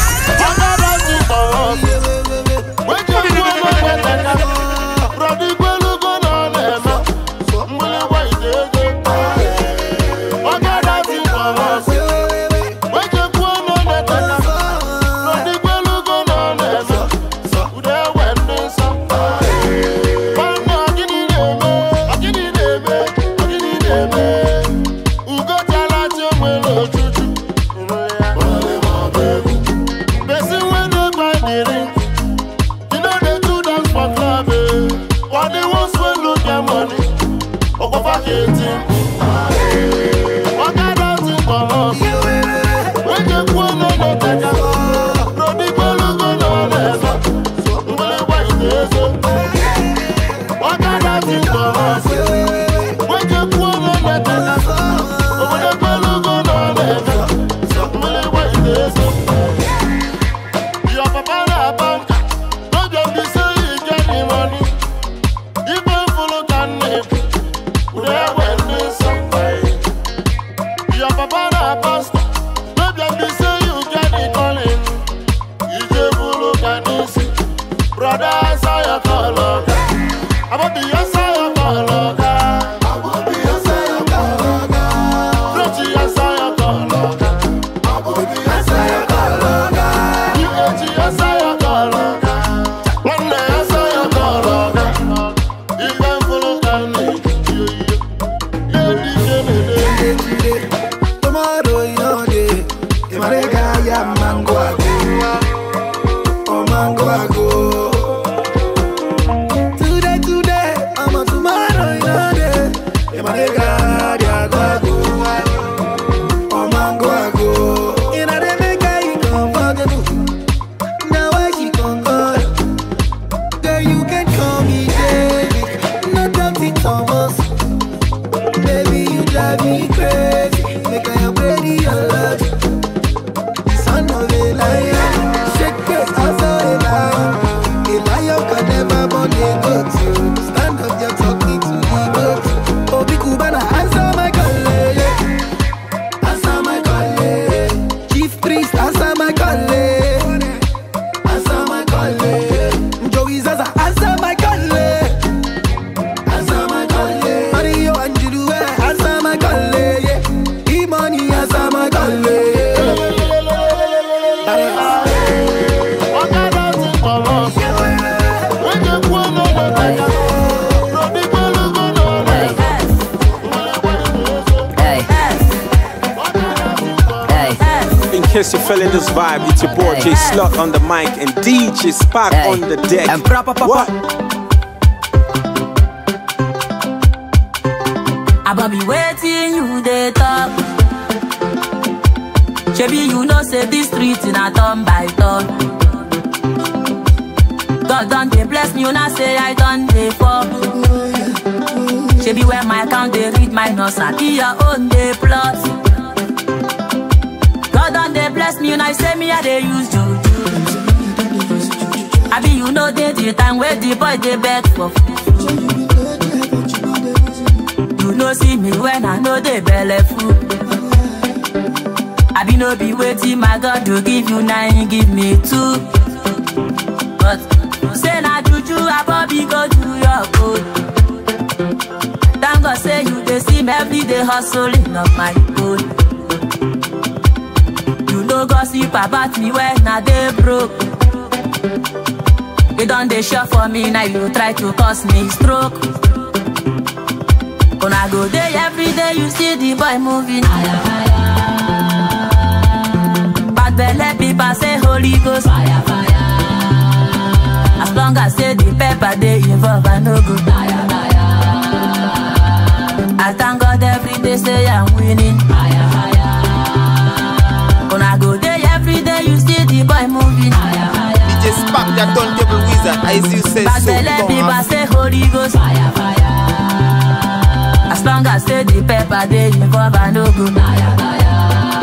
In case you're feeling this vibe, it's your boy J Slot on the mic and D J Spark hey. on the deck. And proper papa. What? I'ma be waiting you they talk. Shebi you know say this street in a turn by turn. God done they bless me, you not say I done they fall. Shebi where my account they read minus, I be your own they plus. God done they bless me, and I say me I they use juju. I be you know they the time where the boy they beg for. You know see me when I know they belly food. I be no be waiting, my God to give you nine, give me two. But say na juju, I probably go to your good. Thank God say you they see me every day hustling up my good. You know gossip about me when I dey broke. You done dey sure for me, now you try to cause me stroke. When I go there every day, you see the boy moving. Bad belly people say Holy Ghost. Fire, fire. As long as say the pepper they involve, I no go fire, fire. I thank God every day say I'm winning. Fire, fire. When I go there every day, you see the boy moving. Fire, fire. D J Spark, that turntable wizard, as you say Bad so. belly people say Holy Ghost. Fire, fire. As long as say the pepper they involve, I no go fire, fire.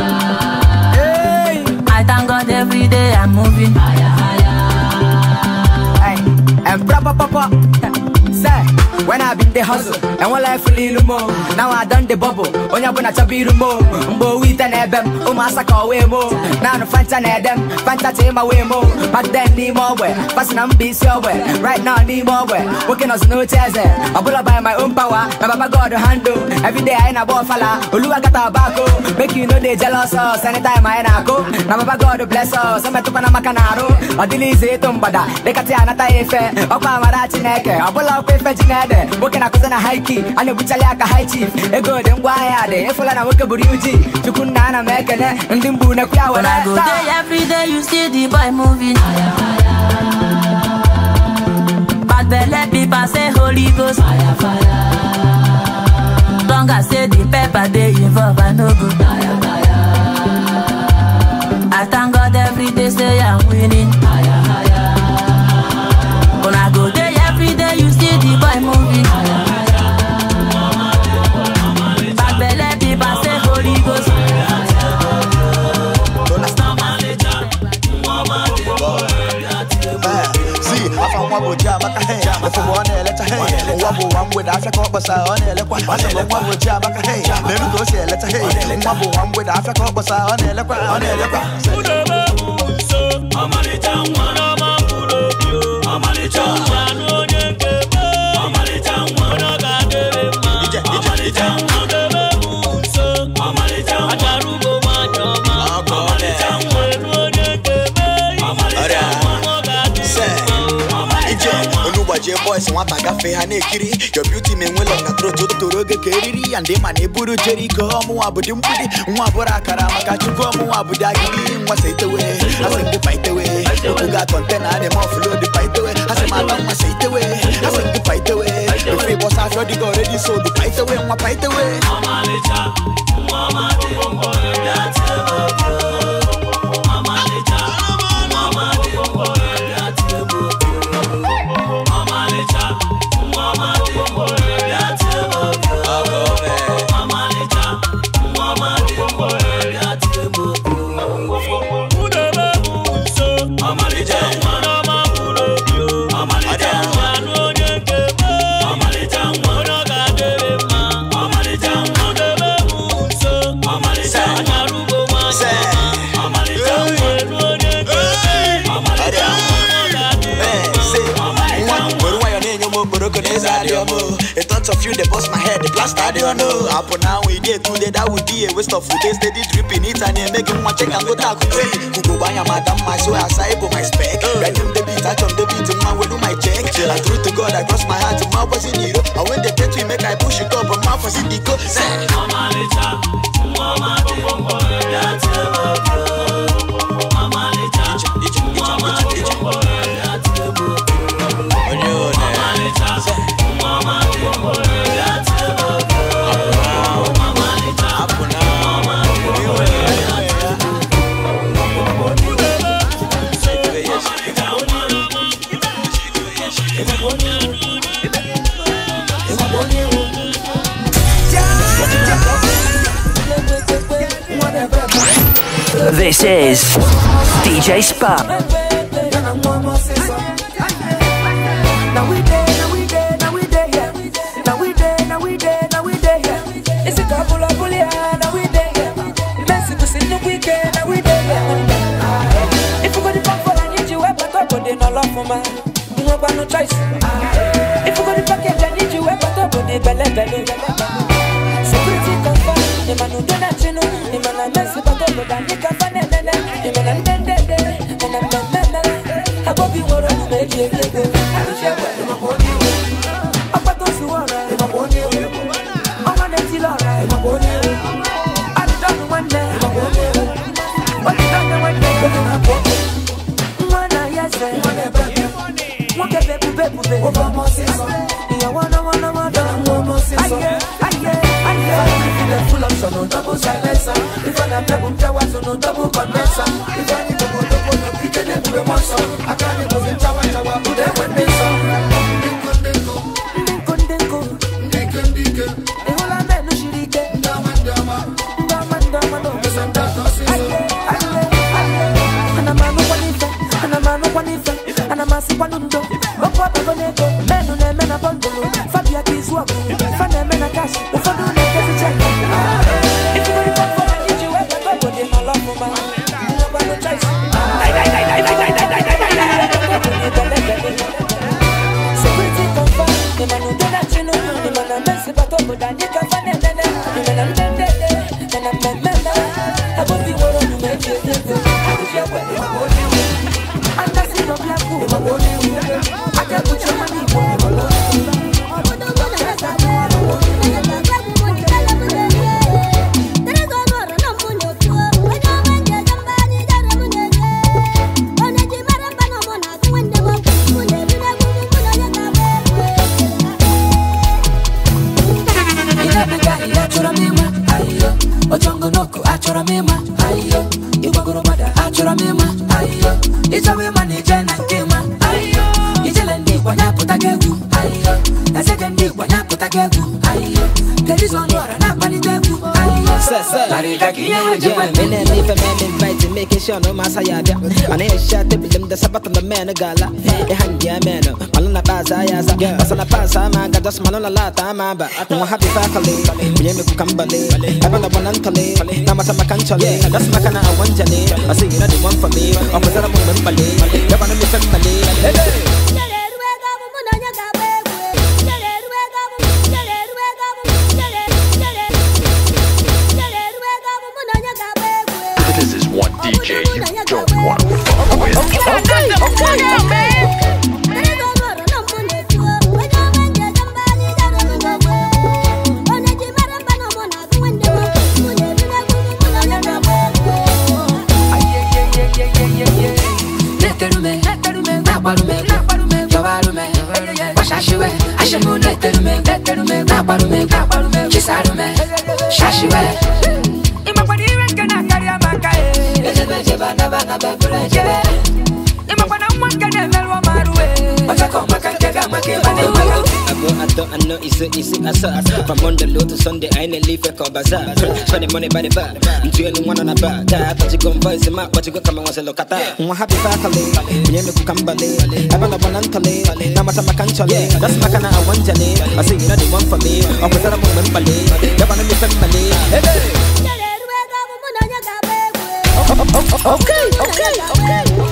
Hey, I thank God every day I'm moving. Fire, fire. Hey, and proper papa. Say, when I been the hustle, and one life fully more. Now I done the bubble, on your bona chabi more. Mbo wheat and ebem, oh my saka way more. Now no fanta nedem, fanta take my way more. Back then need more way, passing I'm busy your way. Right now need more way, working on no chairs. I pull up by my own power, my baba God to handle. Every day I ain't a ball fella, Uluwa got a bako. Make you know they jealous us, anytime I ain't a go. Now baba God to bless us, I'm a tupana macanaro. I delete it umbada, they got anata efe, Opa Marachi neke, I pull up with Fajinade, working a cousin a high key, and a Buchalaka high chief. A good and why they full and I work a buruji, Chukunana Mekan, and Dimbuna Kya. When I go there every day, you see the boy moving. Bad belly people say Holy Ghost. Fire, fire. Long as say the pepper they involve, I no go fire, fire. I thank God every day say I'm winning. Fire, fire. When I go there every day, you see the boy moving. Bad belly people say Holy Ghost. Wabo jaba ka hey, if I want to let a hey, wabo one with Africa, but I on a lepa. I said wabo jaba ka hey, let me go say let a hey, wabo one with Africa, but I on a lepa, on a lepa. So, I'm on it down, one of my food, I'm on it down, one of them, I'm on it down, one of them, I'm on it down, one of them, so I'm on it down, I got to go my job, I'm on it down, one of them, I'm on it down. J boys want to gafe hane kiri. Your beauty me well on the throat to roge keriri. And they man eburu jeri ko mu abudi mbudi. Mwa bora karama kachuko mu abuda gidi. Mwa say it away, I sing the fight away. You got container, they more flow the fight away. I say my mama say it away, I sing the fight away. The free boss I already got ready, so the fight away, mwa fight away. Mama leta, mama de bongo that's Mama leta, mama de bongo that's a thought of you, they bust my head, the blast I don't know. Up now we get today, that would be a waste of food. They steady dripping it and they make him want check and go talk to me. Kugo by madam, my so I say my spec. Right on the beat, touch on the beat, and man will do my check. And through to God, I cross my heart, my was in Europe. And when they get to make I push it up, and my was in the go. Say, Mama Lita, Mama Bongo, that's Mama Lita, Mama Bongo, that's Mama Bongo, that's This is D J Spark. Now we there, now we there, now we there, yeah. Now we there, now we there, now we there, yeah. It's a couple of bully, now we there, yeah. Messi was in the weekend. for you no got no choice. If you got the package, I need you where but up with the belly belly. Security confirm, the man who do that you know, the man I mess but up with that nigga fan and then the man and then then and I'm not that. I hope you want to make it go. I don't share with my body. I got those who are right, my body. I want to feel alright, my body. I don't want that, my body. But I don't want that. Mana yes, what a baby, baby, baby. Over Moses, you wanna, wanna, wanna, Moses. I get, I get, I get. The full option on double silence. If I have double towers on double condenser. If I need to go to the pick and do the monster, I can't go in tower, tower, put them when they saw. Dinko, dinko, dinko, dinko, dinko. The whole of men, no shirike. Dama, dama, dama, dama, no. I get, I get, I get. And I'm a no one if, and I'm a no one if, and I'm a sipanundo. Opo begonego, menu ne mena bondolo. Fabia kiswaku, fane mena cash. Ufadu ne kesi check. If you go to for I need you ever go go dey my love for man. You no got no choice. Die die die die die die die die die. Security confirm, the man who do that you know, the man I mess but up with that nigga fane ne ne. The man I'm den den den, and I'm men men. I go be one of you make you go. I go share with you. I'm not seeing no black food. I can't put your money for Ojongo noko achora mema ayo Iwagoro bada achora mema ayo Ichawe manije na nkema ayo Ijele ndi wanya kutagegu ayo Nasege ndi wanya kutagegu ayo Kerizo nwara na panitegu ayo Larita kiye yeah, me and leave a man invited, making sure no massa yada. And I shot the bill, the sabat on the man, a gala. A handy man, Malona Baza, Basana Pasa, Maga, just Malona Lata, Mamba. I'm happy faculty, Yemi Kambale, Abana Bonantale, Namasa Macanchale, that's Macana Wanjale. I say you know the one for me, I'm with a woman, Bale, Yavana Mifambale. This is one D J you don't want to fuck with. Okay, okay, okay, man. I know it's a, it's a, it's a, from Monday low to Sunday, I ain't leave a call bazaar. Spending money by the bar, I'm doing one on a bar. I thought you gon' voice him out, but you go come and watch a look at that. I'm happy faculty, Yemi Kambale, Abana Bonantale, Namasa Macanchale, that's Macana Wanjale. I say you know the one for me, I'm with a woman, Bale, Yavana Mifambale. Okay, okay, okay.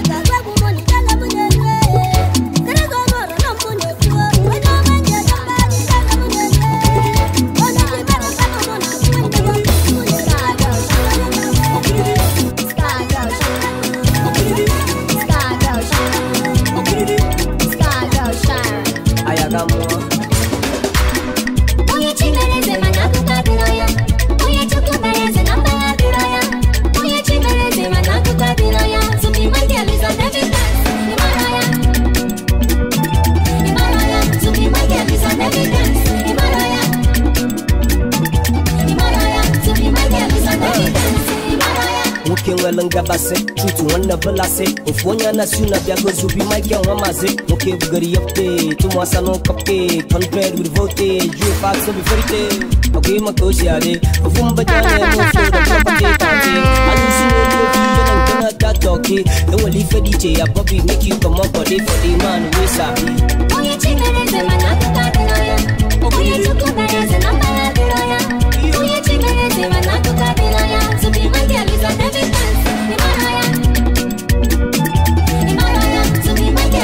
Ngabase, true to one level I say. If one yana sooner, there goes to be my girl, Mamaze. Okay, we got it up there. Two months no cupcake, hundred with voltage. You facts of the okay, my coach, yeah, they. Of whom but I am not so the property. I don't see no movie and cannot that okay. Then we'll leave for D J, I probably make you come up for the for the man who is happy. Oh, you chicken is a man, I'm not the lawyer. Oh, you took a bear as a number of the lawyer. Oh, you chicken is a man, I'm not the lawyer. So be my girl is a David.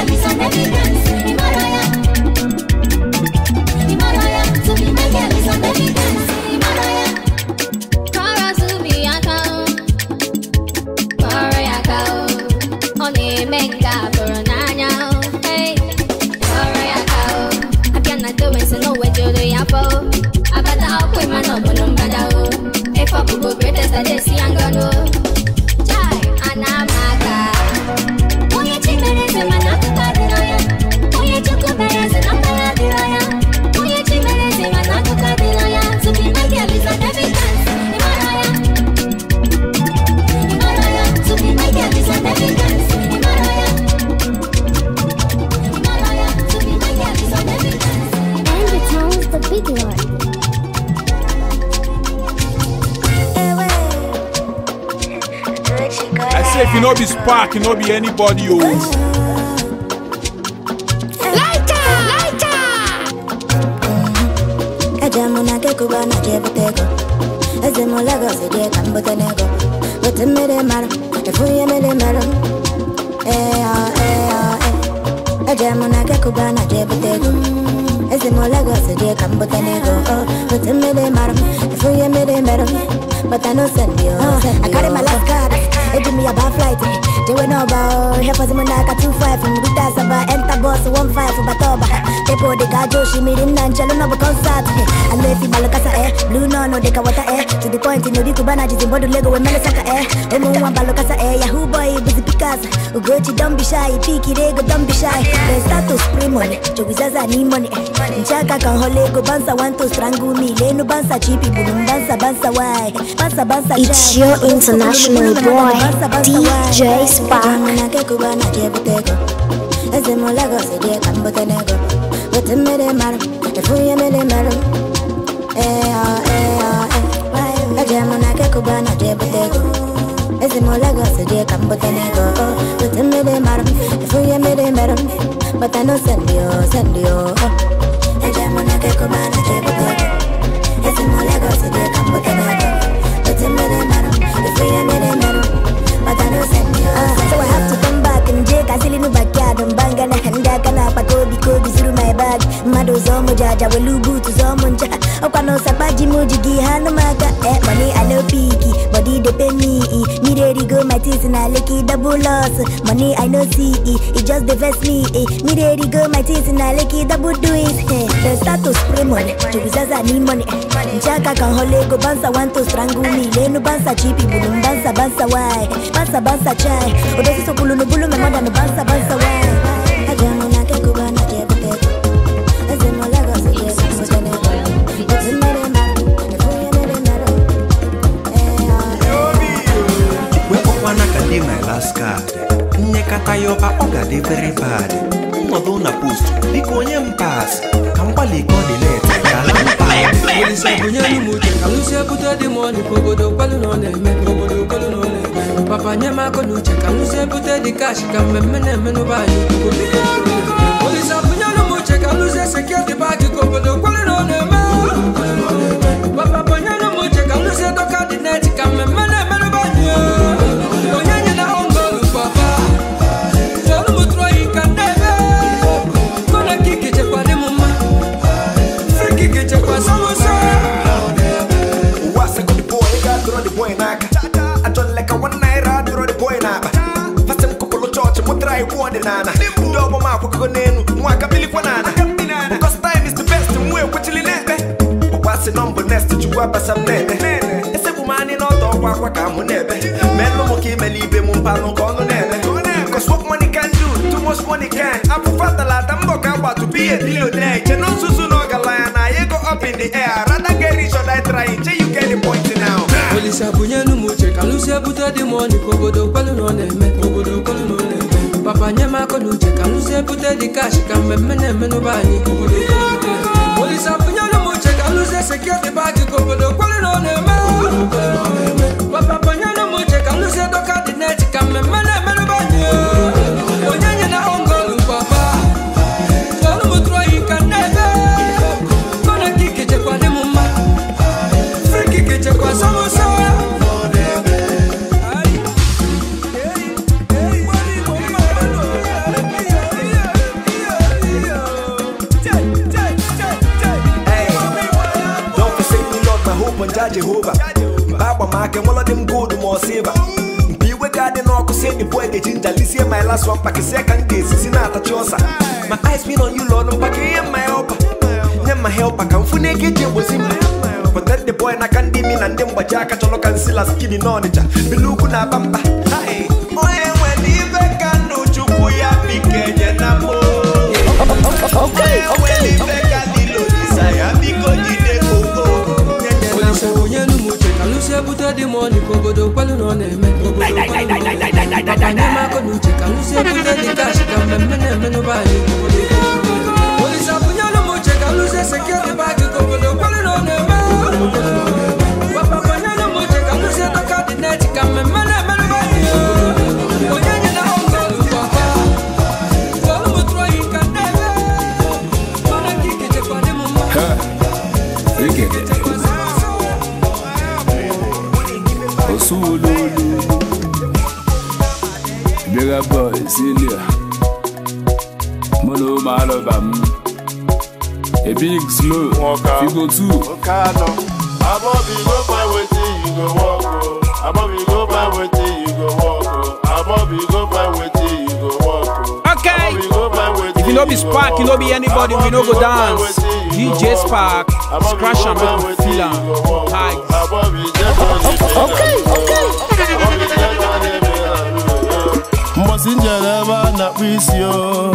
nga bụrụ n'anya hey ọrụ ya ka o abịa na dowe nso n'owe jụrụ ya fọ abata ọkwa ịma na ọbụrụ mbada o efe ọbụgo greatest adesi ya ngọnụ chai anamaka onye chi mere eze mana akụkọ adịrọ ya onye chukwu mere eze na mkpara adịrọ ya onye chi mere eze mana akụkọ adịrọ ya tupu ime gị eliza david dance ịmara ya ịmara ya tupu ime gị eliza david dance ịmara ya ịmara ya tupu ime gị eliza david dance And the town's the big one. I say if you no be Spark, you no be anybody, yo. Ejamuna ke kubana jebutego Ezemo Lagos je kambotenego Wetemere maram, efuye mere maram Eh ah eh ah eh Ejamuna ke kubana jebutego Ezemo Lagos je kambotenego Wetemere maram, efuye mere maram But I know send you I carry my last card They give me a bar flight They went about Help us in Monaco two five From Butas about Enter boss one five for Batoba They put the gajo She made in Nanchalo no concert I know if you balokasa eh Blue no no they water eh To the point in the Kubana Jiz in Bodo Lego When Melisaka eh Emo one balokasa eh Yahoo boy busy Picasso Ugochi don't be shy Piki Rego don't be shy They start to spray money Jowizaza need money Nchaka kan holego Bansa want to strangle me Leno bansa chipi Bulum bansa bansa why Bansa bansa It's your international boy, D J Spark. Ezemo Lagos je kambotenego Wetemere maram Efuye mere maram Eh ah eh ah eh Ejamuna ke kubana jebutego Ezemo Lagos je kambotenego Wetemere maram Efuye mere maram But I know send you, send you Ejamuna ke kubana jebutego Ezemo Lagos je kambotenego Wetemere maram Efuye mere maram But I know send you So I have to come back and take a silly new backyard and bang and a hand back and up a Kobe Kobe through my bag. Mado Zomo Jaja, Walubu to Zomunja. Okano Sapaji Mujigi, Hanamaka, eh, money I know peaky, body the penny, me ready go my teeth and I licky double loss. Money I know see, it just divest me, me ready go my teeth and I licky double do it. They start to spray money, Jovizaza need money. Chaka can holego, Bansa want to strangle me, Leno Bansa cheapy, Bulum Bansa Bansa why, Bansa Bansa chai, Odosi so Pulu no Bulu, my mother no Bansa Bansa why. I don't know that Kubana Jebutego. As in Molagos, yes, it's a name. Dey my last card. Nyekata yoba oga dey very bad. Mmodo na post, biko onye mpass. Kampali go the letter, kala mpa. Police abunya ni muje, kalusi abuta di money, pogodo palu no neme, pogodo palu no neme. Papa nyama ko nuche, kalusi abuta di cash, kameme neme no bani, pogodo palu no neme. Police abunya ni muje, kalusi security bag, pogodo palu no neme. Papa nyama muje, kalusi doka di net, kameme neme no bani. I don't like a one night ride through the boy now. Fast and couple of church, and try one and nana. Double mark, we're going to walk a billy banana. Because time is the best, and we're which you let me. What's the number next to you up as some name? It's a woman in all the walk, walk, I'm on never. Men no more came and leave him on Palo Cono. Because what money can do, too much money can. I prefer the lot, I'm not about to be a deal day. And no Susunoga lion, I go up in the air. Rather get rich or I try, you get the point now. Police abunya no muje, kalusi abuta di money, pogodo palu no neme, pogodo palu no neme. Papa nyama ko nuche, kalusi abuta di cash, kameme neme no bani, pogodo palu no neme. Police abunya no muje, kalusi security bag, pogodo palu no neme, pogodo palu no neme. Papa nyama no muje, kalusi doka di net, kameme neme no bani. Onyanya na ongolu papa, kalu mutro ika nebe, kona kike je kwa de mumma, free kike je kwa samosa. Jehovah, Baba Mark and one of them good more saver. Be with God in all say the boy the ginger, listen my last one pack, second case, is in a chosa. My eyes been on you, Lord, no pack, my helper. Then my helper can fully get you was in my but that the boy, and I can't be mean and them but Jack at all can see us skinny knowledge. Belukuna Bamba. Hey, when you can do Chukuya, big Kenya. Okay, when you can do Desire, because you did go. Police are going to move. I lose a put the money, go to Palon and make go. I lose a put the cash, come and nobody. Police are going to move. I lose a security bag, go to Palon and Papa, I lose a card in that, come and man, Bigger boy, senior. Mono Malabam. A big slow. You go too. Above you go by waiting, you go walk. Above you go by waiting, you go walk. Above you go by waiting, you go walk. Okay. If you know be Spark, you know be anybody, we know go dance. D J Spark, scratch and make me feel am. Okay, okay. Mbosinjeleba na wisio,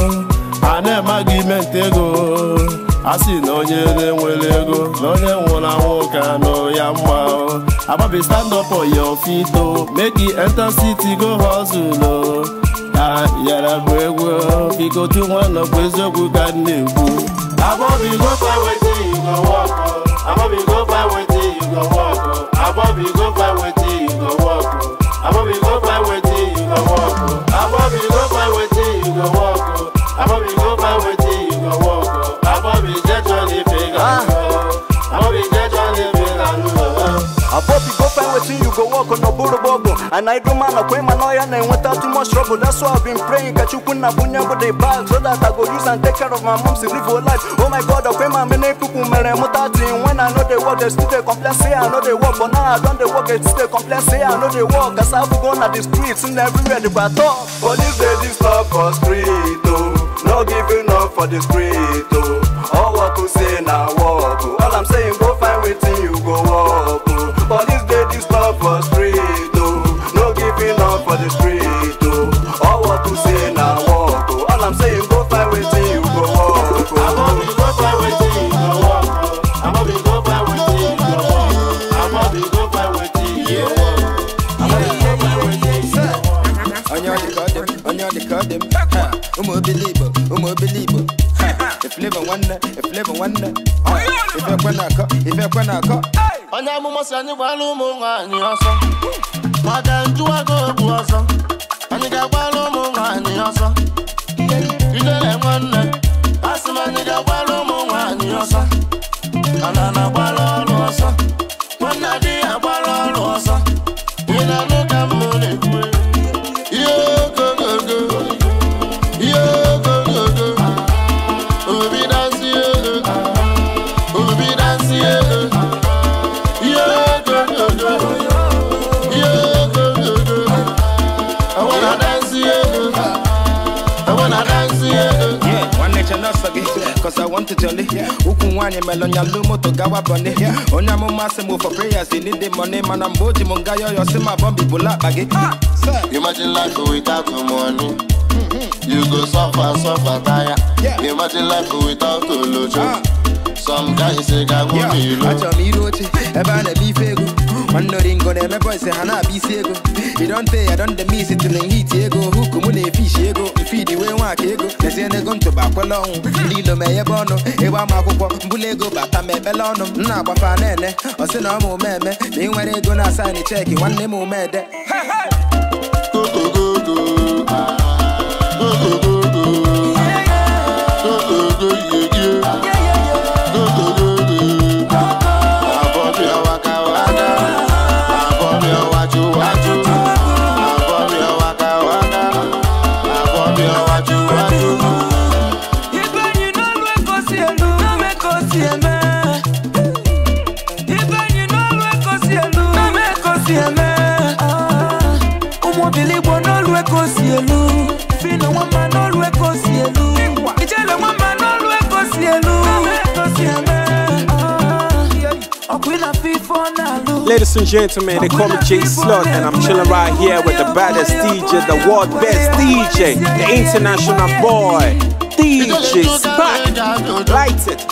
ane magiment ego. Asi no nyele nwelego, no nye wona woka no yamma. Ababi stand up on your feet oh, make it enter city go hustle. Ah, yara gwego, we go to one of Wezo go got new. Ababi go by waiting, you go walk. Ababi go by waiting, you go walk. Ababi go by waiting, you go walk. Ababi go by waiting, you go walk. Ababi go by waiting, you go walk. Ababi go by waiting, you go walk. Ababi get on the figure. Ababi get on the figure. Ababi go by waiting, you go walk on the Buru Bobo. And I do man, I quit my noya and without too much trouble. That's why I've been praying that you couldn't have bunya with the bag so that I go use and take care of my mom's live for life. Oh my God, I quit my many people, when I know they work, they still they complain, say I know they work, but now I don't they work, they still they complain, say I know they work. Cause I've gone at the streets and everywhere they got talk. Police they this stop for street, oh, no giving up for the street, oh. All what to say now walk, oh. All I'm saying go find waiting, you go walk, oh. Police they this stop for street, oh, no giving up for the street, oh. All what to say now walk, oh. All I'm saying go find waiting, you go walk, oh. I'm gonna go find waiting, you go walk, oh. I'm gonna go find waiting, you go walk, oh. I'm gonna go find waiting, you go walk. I'm gonna go find waiting, you go walk. On your them, on your them, umo believer, umo believer. If live and wonder, if live and wonder. If you're gonna cut, if you're gonna cut. On your mama send you one more and you so. Madam, do I go to so? And you got one more and you so. You don't wonder. As a man, you got one more and you so. And I'm a ball also. One idea, a ball also. You don't look at money. You go, go, go. You go, go, go. Who be dancing? Who be dancing? You go, go, go. You go, go, go. I wanna dance you. I wanna dance you. Yeah, one nature not forget. Cause I want to jolly. Ukunwanye melonya lumo to gawa bonne. Onyamo masemo for prayers. They need the money. Man, I'm boji mungayo. Yo sima bombi bula bagi. Imagine life without the money. You go suffer, suffer, tire. Imagine life without the lojo. Some guys say, I want me low. I tell me, Rochi, ever the beef ego. One no ringo, the boy say, Hana be sego. You don't pay, I don't the miss it till heat ego. Who come with a fish ego? Feed the way one ego. They say they're going to back along. Lilo me a bono, Ewa Mako, Bulego, Batame Belono, Naba Fanene, or Senamo Meme. They when they gonna sign a check, one name more mad. Go, go, go, go. Go, go, go, go. Go, go, go, yeah, yeah. Go, go, go, go. Above your waka waka. Above your wachu wachu. Above your waka waka. Above your wachu wachu. Even you know we go see a lu, me go see a me. Even you know we go see a lu, me go see a me. Iligbo no lwe kosielu. Fino wama no lwe kosielu. Ijele wama no lwe kosielu. Ladies and gentlemen, they call me J Slot, and I'm chilling right here with the baddest D J, the world best D J, the international boy, D J Spark. Light it.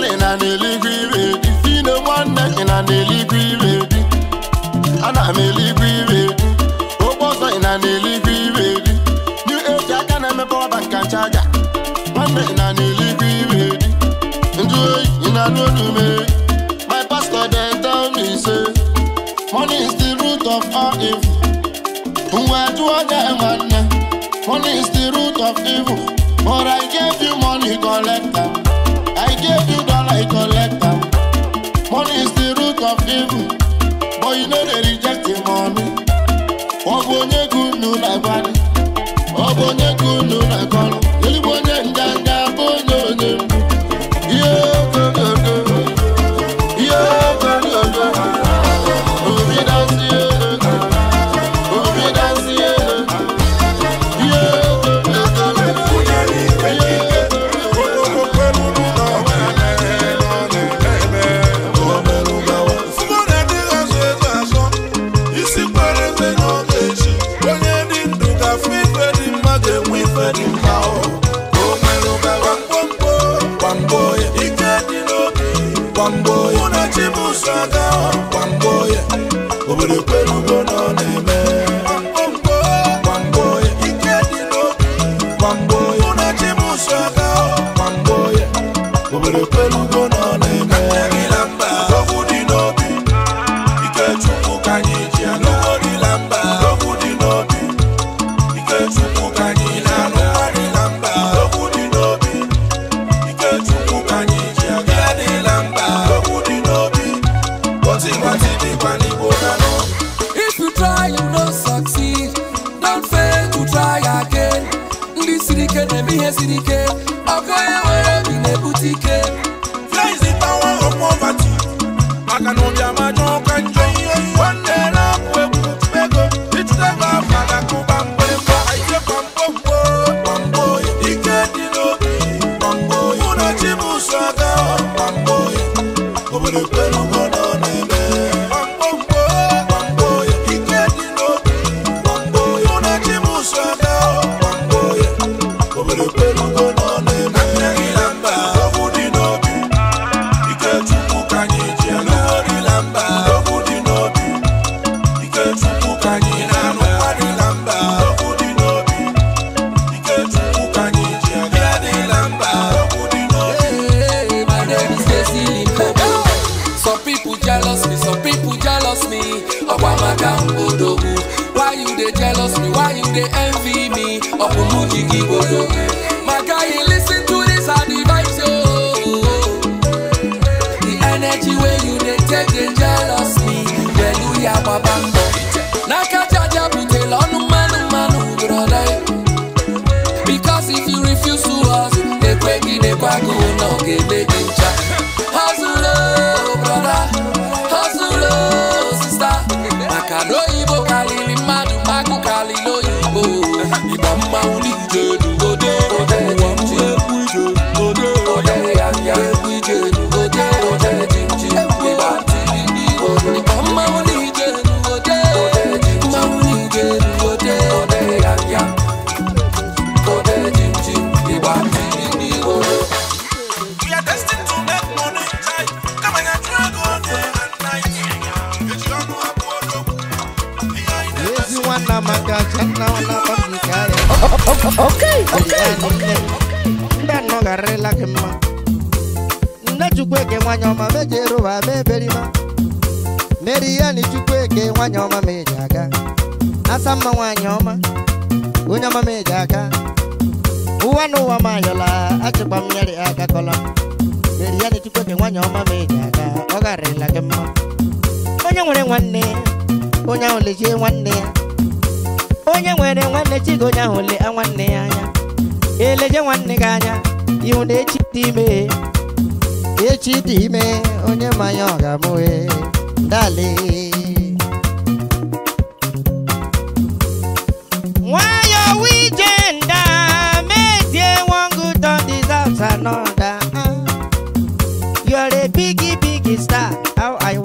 And I'm a liquid ready. Oh, boss, in a liquid ready. New age, I can't have a power bank and charger. One day in a liquid ready. Enjoy in a no to me. My pastor then tell me, say, money is the root of all evil. Where do I get money? Money is the root of evil. But I gave you money, collector. I gave you dollar, collector. Money is the root of evil. But you know they reject the money. Obonye kunu na bani. Obonye kunu na kono. Yeli bonye ndanga bonye ne. Yo go go go. Yo go go go. Obi dance ye. Obi dance ye. Yo go go go. Wamboye, una chibusaga, wamboye, obere kwelu gono neme. Wamboye, ikedi loki, wamboye, una chibusaga, wamboye, obere kwelu gono neme. Lamba, ogudi nobi, ikechumu kanyichi, anogori lamba, ogudi nobi, ikechumu kanyichi, anogori lamba, ogudi nobi, ikechumu kanyichi, agadi lamba. If you try, you don't succeed. Don't fail to try again. This city can be a city. I'll go away in a boutique. Flies the power of poverty. I can only imagine can join one day. I'm going to go. It's the love that I go back. I say, Bambo, Bambo, you get it up. Bambo, you know, Chibusaga, Bambo, over the pelu. Why you they jealous me? Why you they envy me? My guy, you listen to this advice, oh. The energy where you they take, they jealous me. Hallelujah, babambo. Nakajaja putel on manu manu brother. Because if you refuse to hustle, they break in the back, oh no, get the incha. Hustle, oh, brother. Hustle, oh, sister. Makano ibo kalili madu maku kalilo ibo. Ibamba unije ode ode jinji ode ode yanya uje ode ode jinji ibanti ode ibamba unije ode ode jinji unije ode ode yanya ode jinji ibanti ode. We are destined to make money. Come on and drag on day and night. It's your Okay, okay. Ndano garela kema. Ndachukwe ke wanyoma mejero ba mebelima. Meriani chukwe ke wanyoma mejaga. Asama wanyoma. Unyama mejaga. Uwano wa mayola achupa myari akakola. Meriani chukwe ke wanyoma mejaga. Ogarela kema. Onya ngone ngwane. Onya oleje ngwane. Onye nwere nwanne chigo nya hole anwanne anya eleje nwanne ganya ihunde echi dime echi dime onye manya ogamuwe dale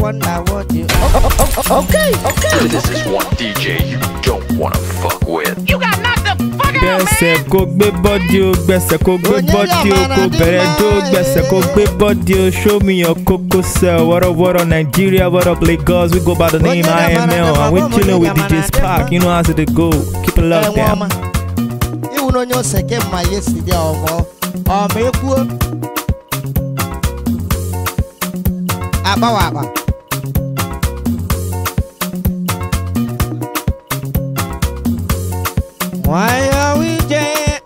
wonder what you. Oh, oh, oh, okay, okay. This is one D J you don't wanna fuck with. You got knocked the fuck out, man. Gbèsè kò gbé bọ́dí o, gbèsè kò gbé bọ́dí o, kò bẹ̀rẹ̀ jó, gbèsè kò gbé bọ́dí o. Show me your coco cell. What up, what up, Nigeria? What up, Lagos? We go by the name I M L, and we chilling with D J Spark. You know how to go. Keep it locked down. You know your second my yesterday or more. Oh, me poor. Abba, abba. Why are we there?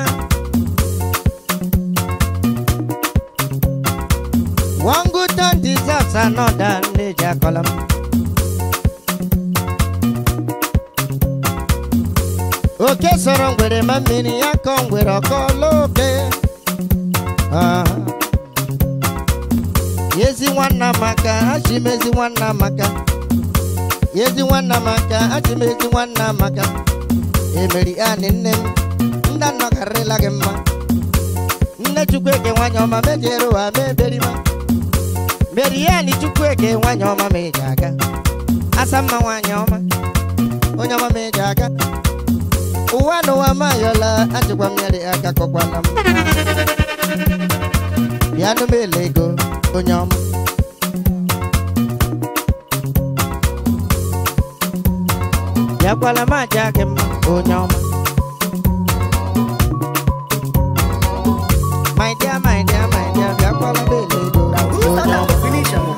One good turn deserves another major column. Okay, so wrong with him, and many I come with a call, okay. Ah, yes, you want Namaka, she makes you one Namaka. Yes, you want Namaka, she makes you one Namaka. Emily Ann in them, Nana Carrella Gemma. Nachuke, one of my Medero, I may very much. Mariani to quick, one of my Mejaga. Asama one yoma, one of my Mejaga. One of my Yola, and to Wamari Akakwanam. Yano Lego, Onyam. Yakwala Majakem, Onyam. My dear, my dear, my dear, Yakwala Lego. Finish him.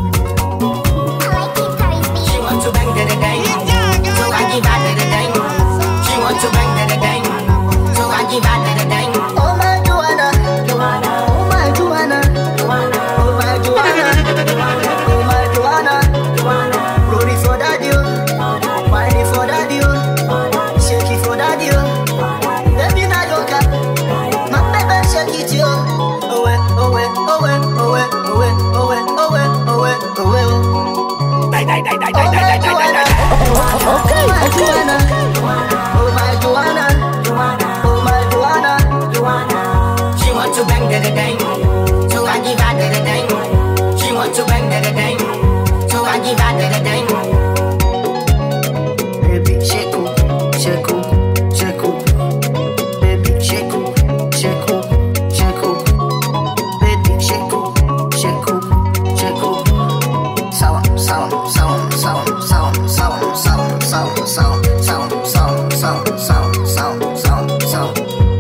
She wants to bang the day, so I give her the day. She wants to bang the day, so I give her the day. Oh my Joanna, Joanna, oh my Joanna, Joanna, oh my Joanna, oh my Joanna, Joanna. Rory for daddy, whiny for daddy, shaky for daddy. Baby na yoga, my baby shake it yo. Oh eh, oh eh, oh eh, oh eh, oh eh, oh eh, oh eh, oh eh, oh eh. Die, die, die, die, die, die, die, die, die. Okay, Joanna, oh my Joanna, oh my Joanna, Joanna. She wants to bang the day, so I give her the day. She wants to bang the day, so I give her the day. Baby, shake up, shake up, shake up. Baby, shake up, shake up, shake up. Baby, shake up, shake up, shake up. Sound, sound, sound, sound, sound, sound, sound, sound, sound, sound, sound, sound, sound, sound, sound, sound.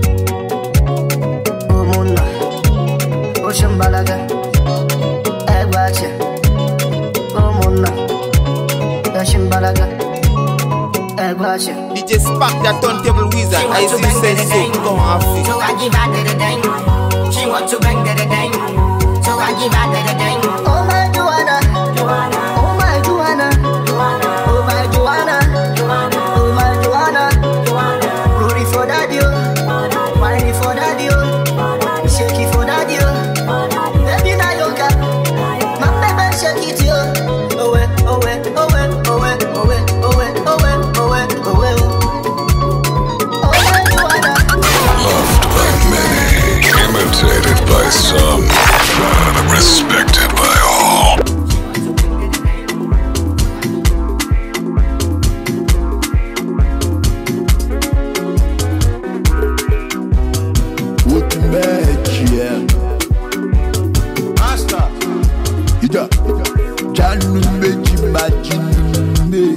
Oh Muna, oh Shambalaga, I watch it. Oh Muna, oh Shambalaga, I watch it. D J Spark, that turntable wizard. I see you say so. Come on, fit. So I give her the day. She wants to bang the day. So I give her the day. Oh my Joanna, Joanna, oh my Joanna, Joanna, oh my Joanna, Joanna, oh my Joanna, Joanna. Rory for daddy, whiny for daddy, shaky for daddy. Baby na yoga, my baby shake it yo. Oh eh, oh eh, oh eh, oh eh, oh eh, oh eh, oh eh, oh eh, oh eh. Oh my Joanna. Loved by many, imitated by some, and respected by all. What magic? Master. Ida, Janu meji majinu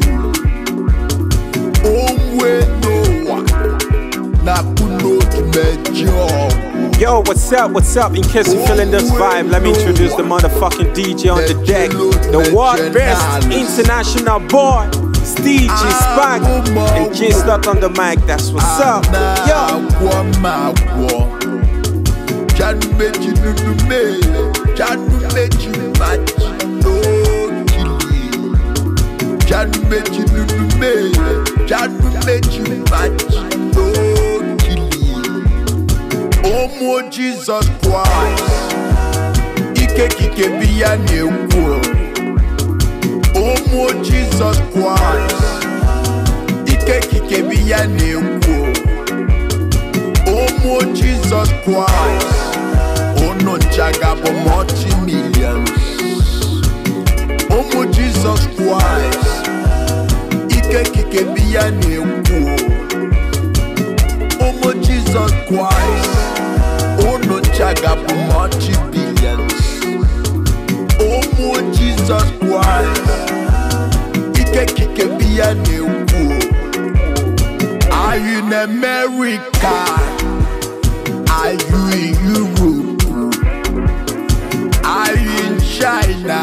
Omwe no na kuno meji. Yo, what's up, what's up? In case you're feeling this vibe, let me introduce the motherfucking D J on the deck. The world best international boy, Steve G Spark, and J Slot on the mic. That's what's up. Yo. Janu meji nunu me, Janu meji maji no kili. Janu meji nunu me, Janu meji maji no kili. Omo Jesus Christ, ike kike biya ne wo. Omo Jesus Christ, ike kike biya ne wo. Omo Jesus Christ, ono nchaga for multi millions. Jesus Christ. Ike kike biya neku. Omo Jesus Christ. Ono chaga bu multi billions. Omo Jesus Christ. Ike kike biya neku. Are you in America? Are you in Europe? Are you in China?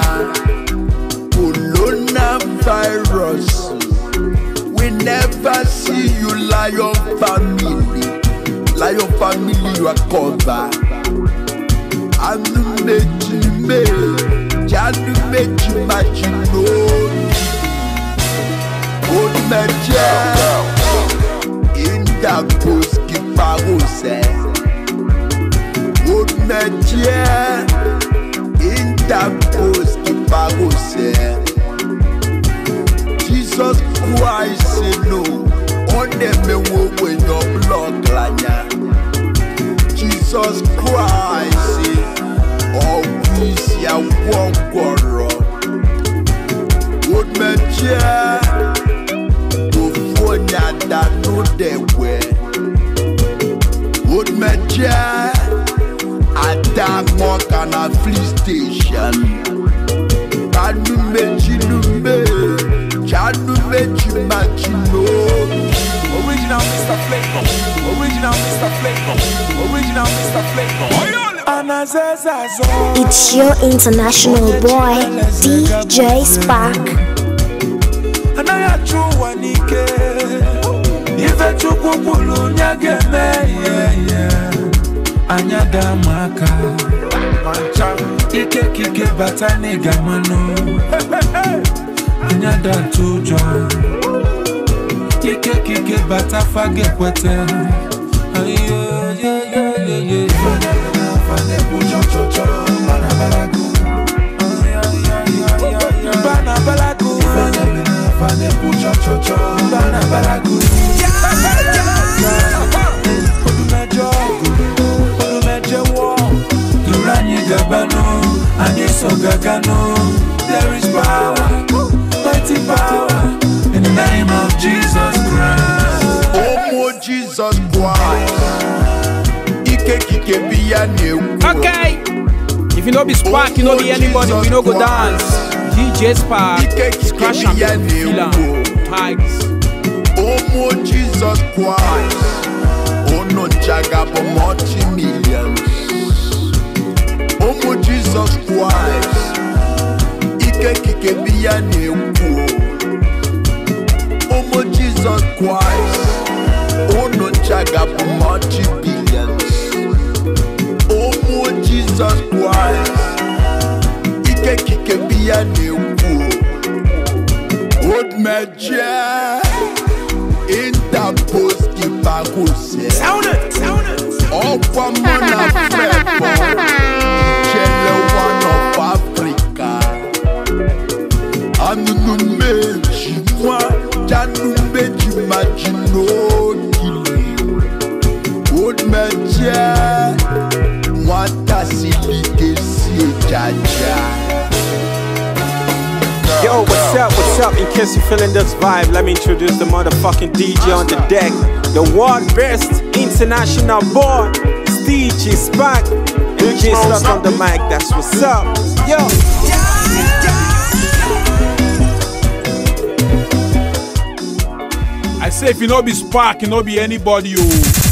Coronavirus. We never see you, Lion family. Lion family, you are covered. I'm the making me. Just making imagine no. Good magic. In the post, keep Good magic. In the post, keep Jesus Christ, say no. On them me walk when your blood lanya. Jesus Christ, say all peace ya one quarrel. Good magic. That no they were good magic at that walk on a flea station. Can you mention me? Can you mention Machino? Original Mister Flavor. Original Mister Flavor. Original Mister Flavor. It's your international boy, D J Spark. Anaya chuwanike Ife chukupulu nyageme yeah, yeah. Anyada maka Ike kike batani gamano Anyada tujo Ike kike batafage kwete Ayo yeah yeah yeah yeah Fane pucho chocho Bana balagu Bana balagu Fane pucho chocho Bana balagu Odumejo Odumejo wo Durani gabano Aniso gagano There is power Mighty power In the name of Jesus Christ. Oh Jesus Christ. Ike kike biya neku. Okay. If you know be Spark, you know be anybody, we no go dance. D J Spark, Crash and Fila, Tigers. Oh Jesus Christ. Oh no jaga for multi millions. Oh Jesus Christ. Ike kike biya neku. Oh Jesus Christ. Oh no jaga for multi billions. Oh Jesus Christ. Ike kike biya neku. Old Major. In the post keep a good say. Sound it, sound it. All from one of Chile one of Africa. And no meji moi, janu meji majino kili. Old Major, mwata silike si jaja. Yo, what's up, what's up? In case you're feeling this vibe, let me introduce the motherfucking D J on the deck. The world best international boy, D J Spark. D J Slug on the mic, that's what's up. Yo. I say if you know be Spark, you know be anybody, you.